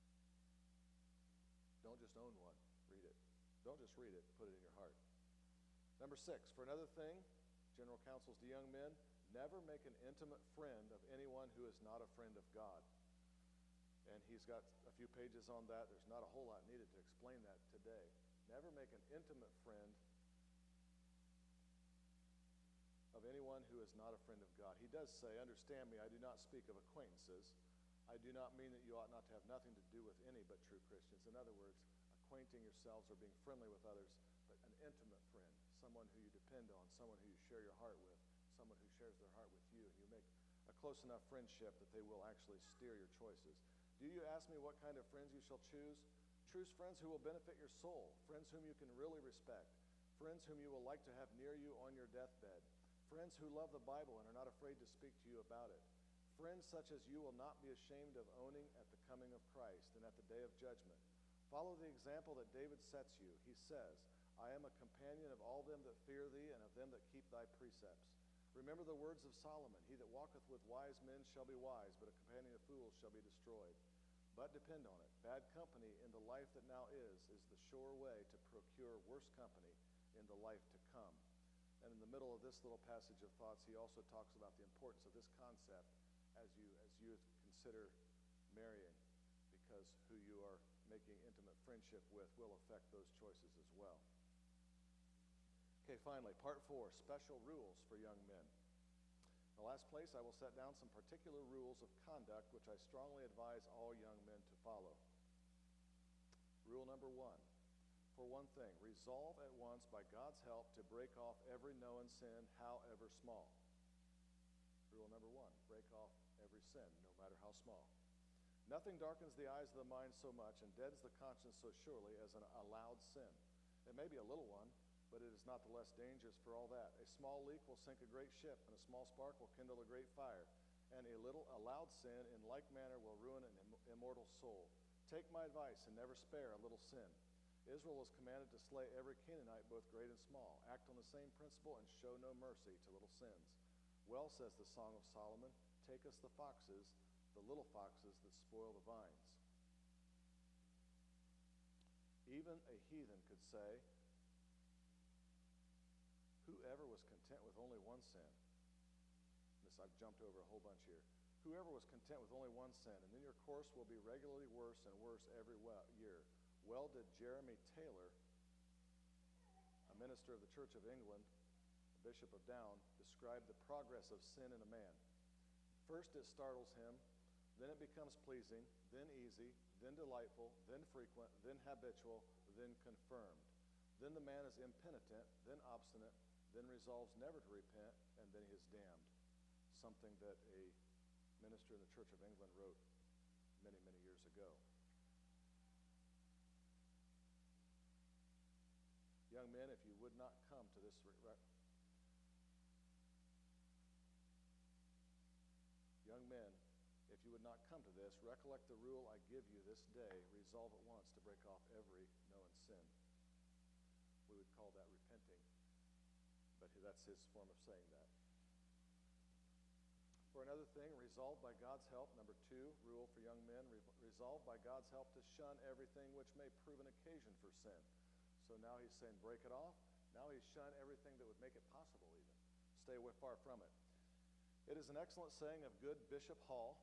Don't just own one, read it. Don't just read it, put it in your heart. Number six, for another thing, general counsels to young men: never make an intimate friend of anyone who is not a friend of God. And he's got a few pages on that. There's not a whole lot needed to explain that today. Never make an intimate friend of anyone who is not a friend of God. He does say, understand me, I do not speak of acquaintances. I do not mean that you ought not to have nothing to do with any but true Christians. In other words, acquainting yourselves or being friendly with others, but an intimate friend, someone who you depend on, someone who you share your heart with, someone who shares their heart with you, and you make a close enough friendship that they will actually steer your choices. Do you ask me what kind of friends you shall choose? Choose friends who will benefit your soul, friends whom you can really respect, friends whom you will like to have near you on your deathbed, friends who love the Bible and are not afraid to speak to you about it, friends such as you will not be ashamed of owning at the coming of Christ and at the day of judgment. Follow the example that David sets you. He says, I am a companion of all them that fear thee and of them that keep thy precepts. Remember the words of Solomon, he that walketh with wise men shall be wise, but a companion of fools shall be destroyed. But depend on it, bad company in the life that now is, is the sure way to procure worse company in the life to come. And in the middle of this little passage of thoughts, he also talks about the importance of this concept as you as you consider marrying, because who you are making intimate friendship with will affect those choices as well. Okay, finally, part four, special rules for young men. In the last place, I will set down some particular rules of conduct which I strongly advise all young men to follow. Rule number one. For one thing, resolve at once by God's help to break off every known sin, however small. Rule number one, break off every sin, no matter how small. Nothing darkens the eyes of the mind so much and deadens the conscience so surely as an allowed sin. It may be a little one, but it is not the less dangerous for all that. A small leak will sink a great ship, and a small spark will kindle a great fire. And a little allowed sin in like manner will ruin an im- immortal soul. Take my advice and never spare a little sin. Israel was commanded to slay every Canaanite, both great and small. Act on the same principle and show no mercy to little sins. Well says the Song of Solomon, take us the foxes, the little foxes that spoil the vines. Even a heathen could say, whoever was content with only one sin. This, I've jumped over a whole bunch here. Whoever was content with only one sin, and then your course will be regularly worse and worse every year. Well did Jeremy Taylor, a minister of the Church of England, Bishop of Down, describe the progress of sin in a man. First it startles him, then it becomes pleasing, then easy, then delightful, then frequent, then habitual, then confirmed. Then the man is impenitent, then obstinate, then resolves never to repent, and then he is damned. Something that a minister in the Church of England wrote many, many years ago. Young men, if you would not come to this re- re- Young men, if you would not come to this, recollect the rule I give you this day. Resolve at once to break off every known sin. We would call that repenting, but that's his form of saying that. For another thing, resolve by God's help. Number two, rule for young men, re- resolve by God's help to shun everything which may prove an occasion for sin. So now he's saying break it off. Now he's shun everything that would make it possible even. Stay away far from it. It is an excellent saying of good Bishop Hall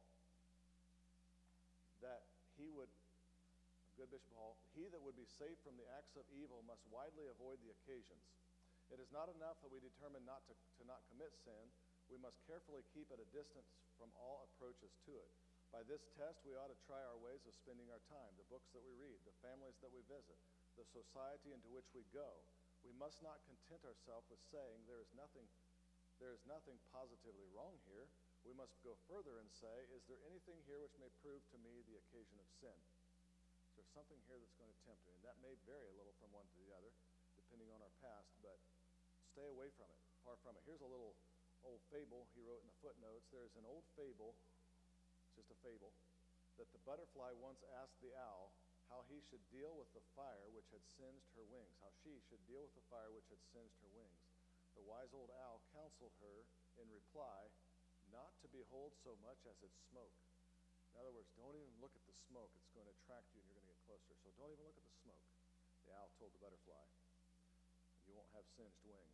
that he would, good Bishop Hall, he that would be saved from the acts of evil must widely avoid the occasions. It is not enough that we determine not to, to not commit sin. We must carefully keep at a distance from all approaches to it. By this test, we ought to try our ways of spending our time, the books that we read, the families that we visit, the society into which we go. We must not content ourselves with saying there is nothing, there is nothing positively wrong here. We must go further and say, is there anything here which may prove to me the occasion of sin? Is there something here that's going to tempt me? And that may vary a little from one to the other, depending on our past, but stay away from it, far from it. Here's a little old fable he wrote in the footnotes. There's an old fable, it's just a fable, that the butterfly once asked the owl how he should deal with the fire which had singed her wings, how she should deal with the fire which had singed her wings. The wise old owl counseled her in reply not to behold so much as its smoke. In other words, don't even look at the smoke. It's going to attract you and you're going to get closer. So don't even look at the smoke, the owl told the butterfly. You won't have singed wings.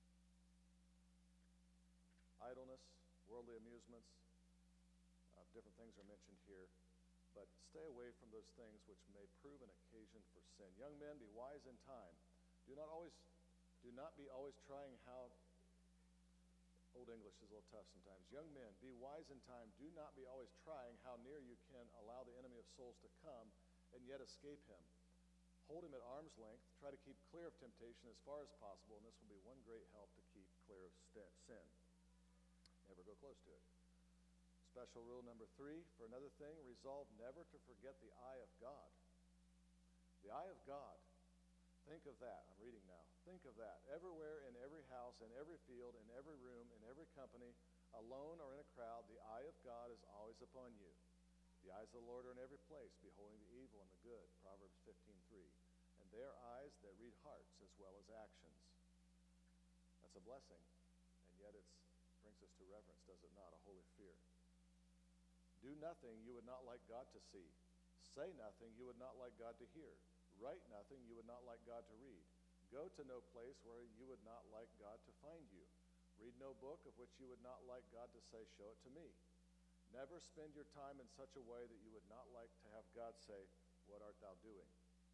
Idleness, worldly amusements, uh, different things are mentioned here. But stay away from those things which may prove an occasion for sin. Young men, be wise in time. Do not always, do not be always trying how, Old English is a little tough sometimes. Young men, be wise in time. Do not be always trying how near you can allow the enemy of souls to come and yet escape him. Hold him at arm's length. Try to keep clear of temptation as far as possible, and this will be one great help to keep clear of sin. Never go close to it. Special rule number three, for another thing, resolve never to forget the eye of God. The eye of God. Think of that. I'm reading now. Think of that. Everywhere, in every house, in every field, in every room, in every company, alone or in a crowd, the eye of God is always upon you. The eyes of the Lord are in every place, beholding the evil and the good. Proverbs fifteen three. And they are eyes that read hearts as well as actions. That's a blessing. And yet it brings us to reverence, does it not? A holy fear. Do nothing you would not like God to see. Say nothing you would not like God to hear. Write nothing you would not like God to read. Go to no place where you would not like God to find you. Read no book of which you would not like God to say, show it to me. Never spend your time in such a way that you would not like to have God say, what art thou doing?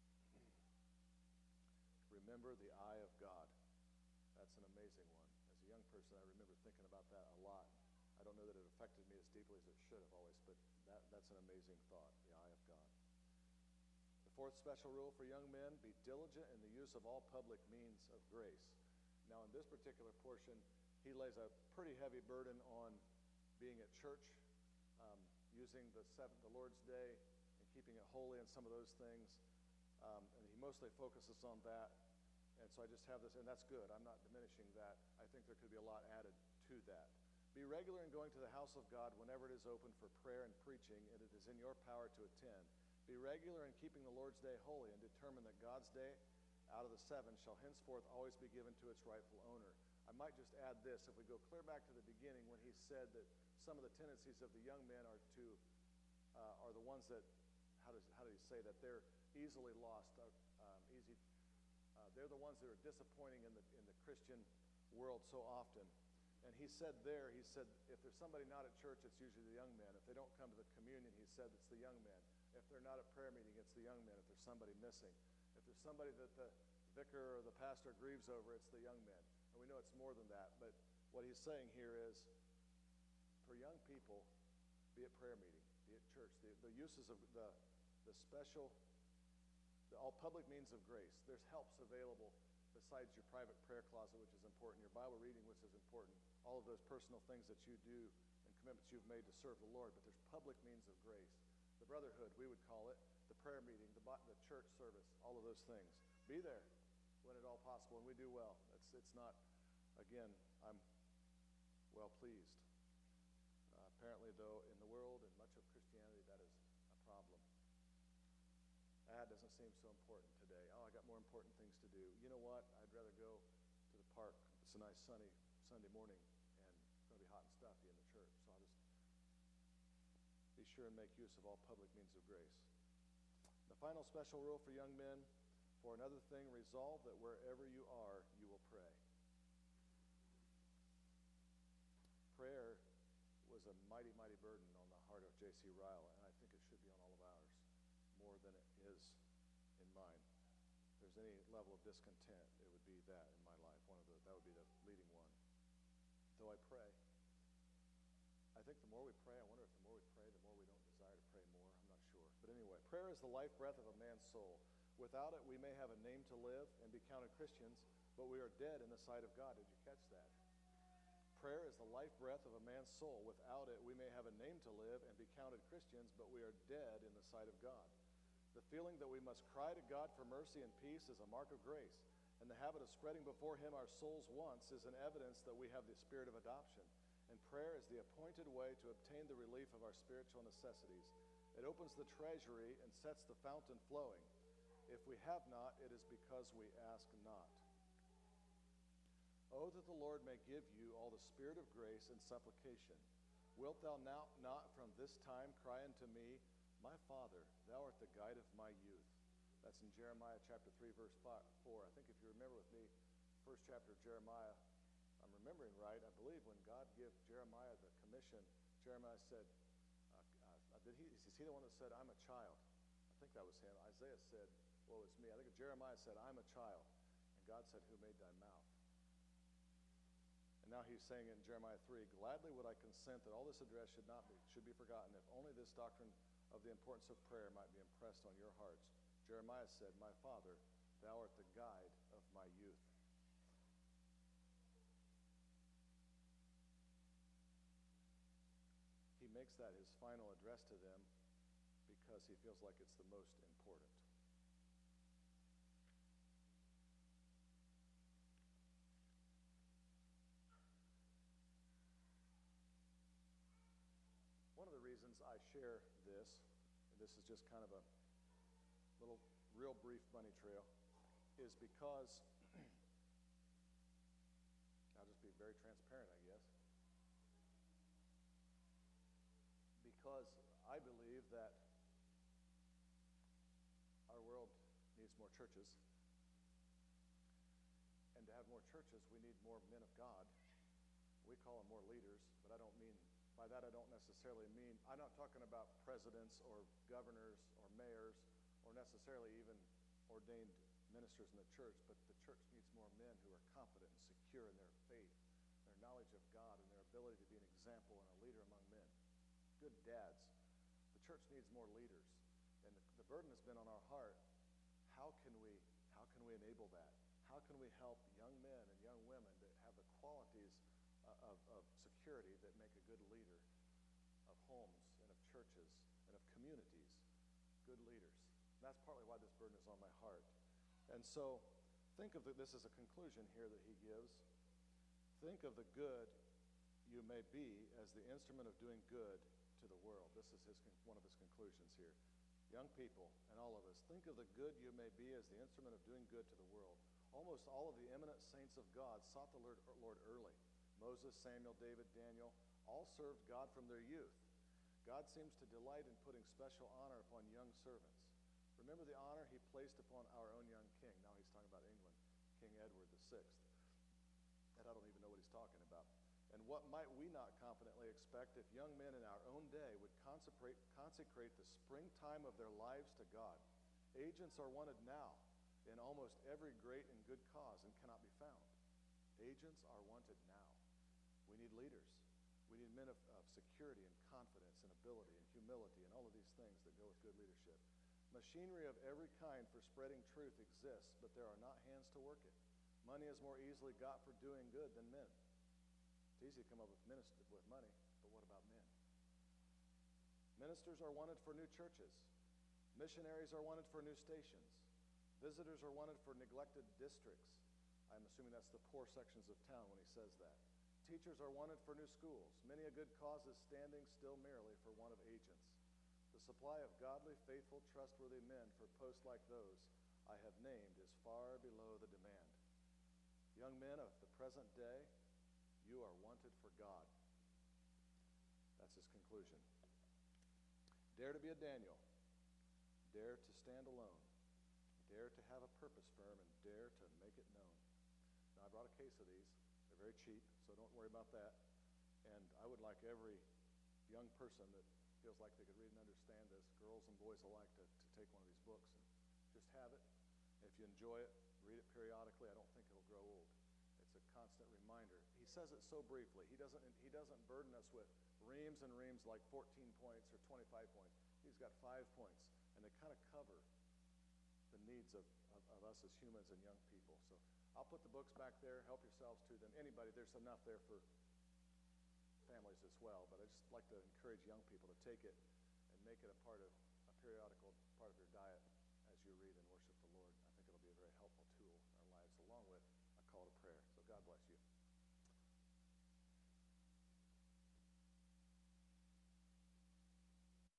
Remember the eye of God. That's an amazing one. As a young person, I remember thinking about that a lot. I don't know that it affected me as deeply as it should have always, but that, that's an amazing thought, the eye of God. The Fourth special rule for young men, be diligent in the use of all public means of grace. Now, in this particular portion, he lays a pretty heavy burden on being at church, um, using the seventh, the Lord's Day, and keeping it holy and some of those things. Um, and he mostly focuses on that. And so I just have this, and that's good. I'm not diminishing that. I think there could be a lot added to that. Be regular in going to the house of God whenever it is open for prayer and preaching, and it is in your power to attend. Be regular in keeping the Lord's Day holy, and determine that God's day out of the seven shall henceforth always be given to its rightful owner. I might just add this. If we go clear back to the beginning when he said that some of the tendencies of the young men are to uh, are the ones that, how does how did he say that? They're easily lost, uh, um, easy. Uh, they're the ones that are disappointing in the in the Christian world so often. And he said there, he said, if there's somebody not at church, it's usually the young men. If they don't come to the communion, he said, it's the young men. If they're not at prayer meeting, it's the young men. If there's somebody missing. If there's somebody that the vicar or the pastor grieves over, it's the young men. And we know it's more than that. But what he's saying here is, for young people, be at prayer meeting, be at church, the, the uses of the, the special, the, all public means of grace. There's helps available besides your private prayer closet, which is important, your Bible reading, which is important, all of those personal things that you do and commitments you've made to serve the Lord. But there's public means of grace. The brotherhood, we would call it, the prayer meeting, the, the church service, all of those things. Be there when at all possible, and we do well. It's, it's not, again, I'm well pleased. Uh, apparently, though, in the world and much of Christianity, that is a problem. That doesn't seem so important today. Oh, I got more important things to do. You know what? I'd rather go to the park. It's a nice sunny Sunday morning, and it's going to be hot and stuffy in the church. So I'll just be sure and make use of all public means of grace. The final special rule for young men, for another thing, resolve that wherever you are, you will pray. Prayer was a mighty, mighty burden on the heart of J C Ryle, and I think it should be on all of ours, more than it is in mine. If there's any level of discontent, it would be that in my life. One of the, that would be the leading one. Though I pray, I think the more we pray, I wonder if the more we pray, the more we don't desire to pray more. I'm not sure. But anyway, prayer is the life breath of a man's soul. Without it, we may have a name to live and be counted Christians, but we are dead in the sight of God. Did you catch that? Prayer is the life breath of a man's soul. Without it, we may have a name to live and be counted Christians, but we are dead in the sight of God. The feeling that we must cry to God for mercy and peace is a mark of grace, and the habit of spreading before Him our soul's wants is an evidence that we have the spirit of adoption. And prayer is the appointed way to obtain the relief of our spiritual necessities. It opens the treasury and sets the fountain flowing. If we have not, it is because we ask not. Oh, that the Lord may give you all the spirit of grace and supplication. Wilt thou now not from this time cry unto me, my Father, thou art the guide of my youth. That's in Jeremiah chapter three, verse four. I think if you remember with me, first chapter of Jeremiah, I'm remembering right, I believe when God gave Jeremiah the commission, Jeremiah said, uh, uh, did he, is he the one that said, I'm a child? I think that was him. Isaiah said, well, it's me. I think Jeremiah said, I'm a child. And God said, who made thy mouth? And now he's saying in Jeremiah three, gladly would I consent that all this address should not be, should be forgotten, if only this doctrine of the importance of prayer might be impressed on your hearts. Jeremiah said, my Father, thou art the guide of my youth. He makes that his final address to them because he feels like it's the most important. One of the reasons I share this, and this is just kind of a little real brief bunny trail, is because, I'll just be very transparent, I guess, because I believe that our world needs more churches, and to have more churches, we need more men of God. We call them more leaders, but I don't mean, by that I don't necessarily mean, I'm not talking about presidents or governors or mayors or necessarily even ordained ministers in the church, but the church needs more men who are confident and secure in their faith, their knowledge of God, and their ability to be an example and a leader among men. Good dads. The church needs more leaders. And the, the burden has been on our heart can we, how can we enable that? How can we help young men and young women that have the qualities uh, of, of security that make a good leader of homes and of churches and of communities, good leaders? And that's partly why this burden is on my heart. And so think of the, this as a conclusion here that he gives. Think of the good you may be as the instrument of doing good to the world. This is his, one of his conclusions here. Young people and all of us, think of the good you may be as the instrument of doing good to the world. Almost all of the eminent saints of God sought the Lord, Lord early. Moses, Samuel, David, Daniel, all served God from their youth. God seems to delight in putting special honor upon young servants. Remember the honor he placed upon our own young king. Now he's talking about England, King Edward the Sixth. And I don't even know what he's talking about. And what might we not confidently expect if young men in our own day would consecrate, consecrate the springtime of their lives to God? Agents are wanted now in almost every great and good cause and cannot be found. Agents are wanted now. We need leaders. We need men of, of security and confidence and ability and humility and all of these things that go with good leadership. Machinery of every kind for spreading truth exists, but there are not hands to work it. Money is more easily got for doing good than men. It's easy to come up with minister with money, but what about men? Ministers are wanted for new churches. Missionaries are wanted for new stations. Visitors are wanted for neglected districts. I'm assuming that's the poor sections of town when he says that. Teachers are wanted for new schools. Many a good cause is standing still merely for want of agents. The supply of godly, faithful, trustworthy men for posts like those I have named is far below the demand. Young men of the present day, you are wanted for God. That's his conclusion. Dare to be a Daniel. Dare to stand alone. Dare to have a purpose firm, and dare to make it known. Now, I brought a case of these. They're very cheap, so don't worry about that. And I would like every young person that feels like they could read and understand this, girls and boys alike, to, to take one of these books and just have it. And if you enjoy it, read it periodically. I don't think it'll grow old. It's a constant reminder. He says it so briefly. He doesn't, he doesn't burden us with reams and reams like fourteen points or twenty-five points. He's got five points, and they kind of cover the needs of, of, of us as humans and young people. So I'll put the books back there. Help yourselves to them. Anybody, there's enough there for families as well, but I just like to encourage young people to take it and make it a part of a periodical part of your diet.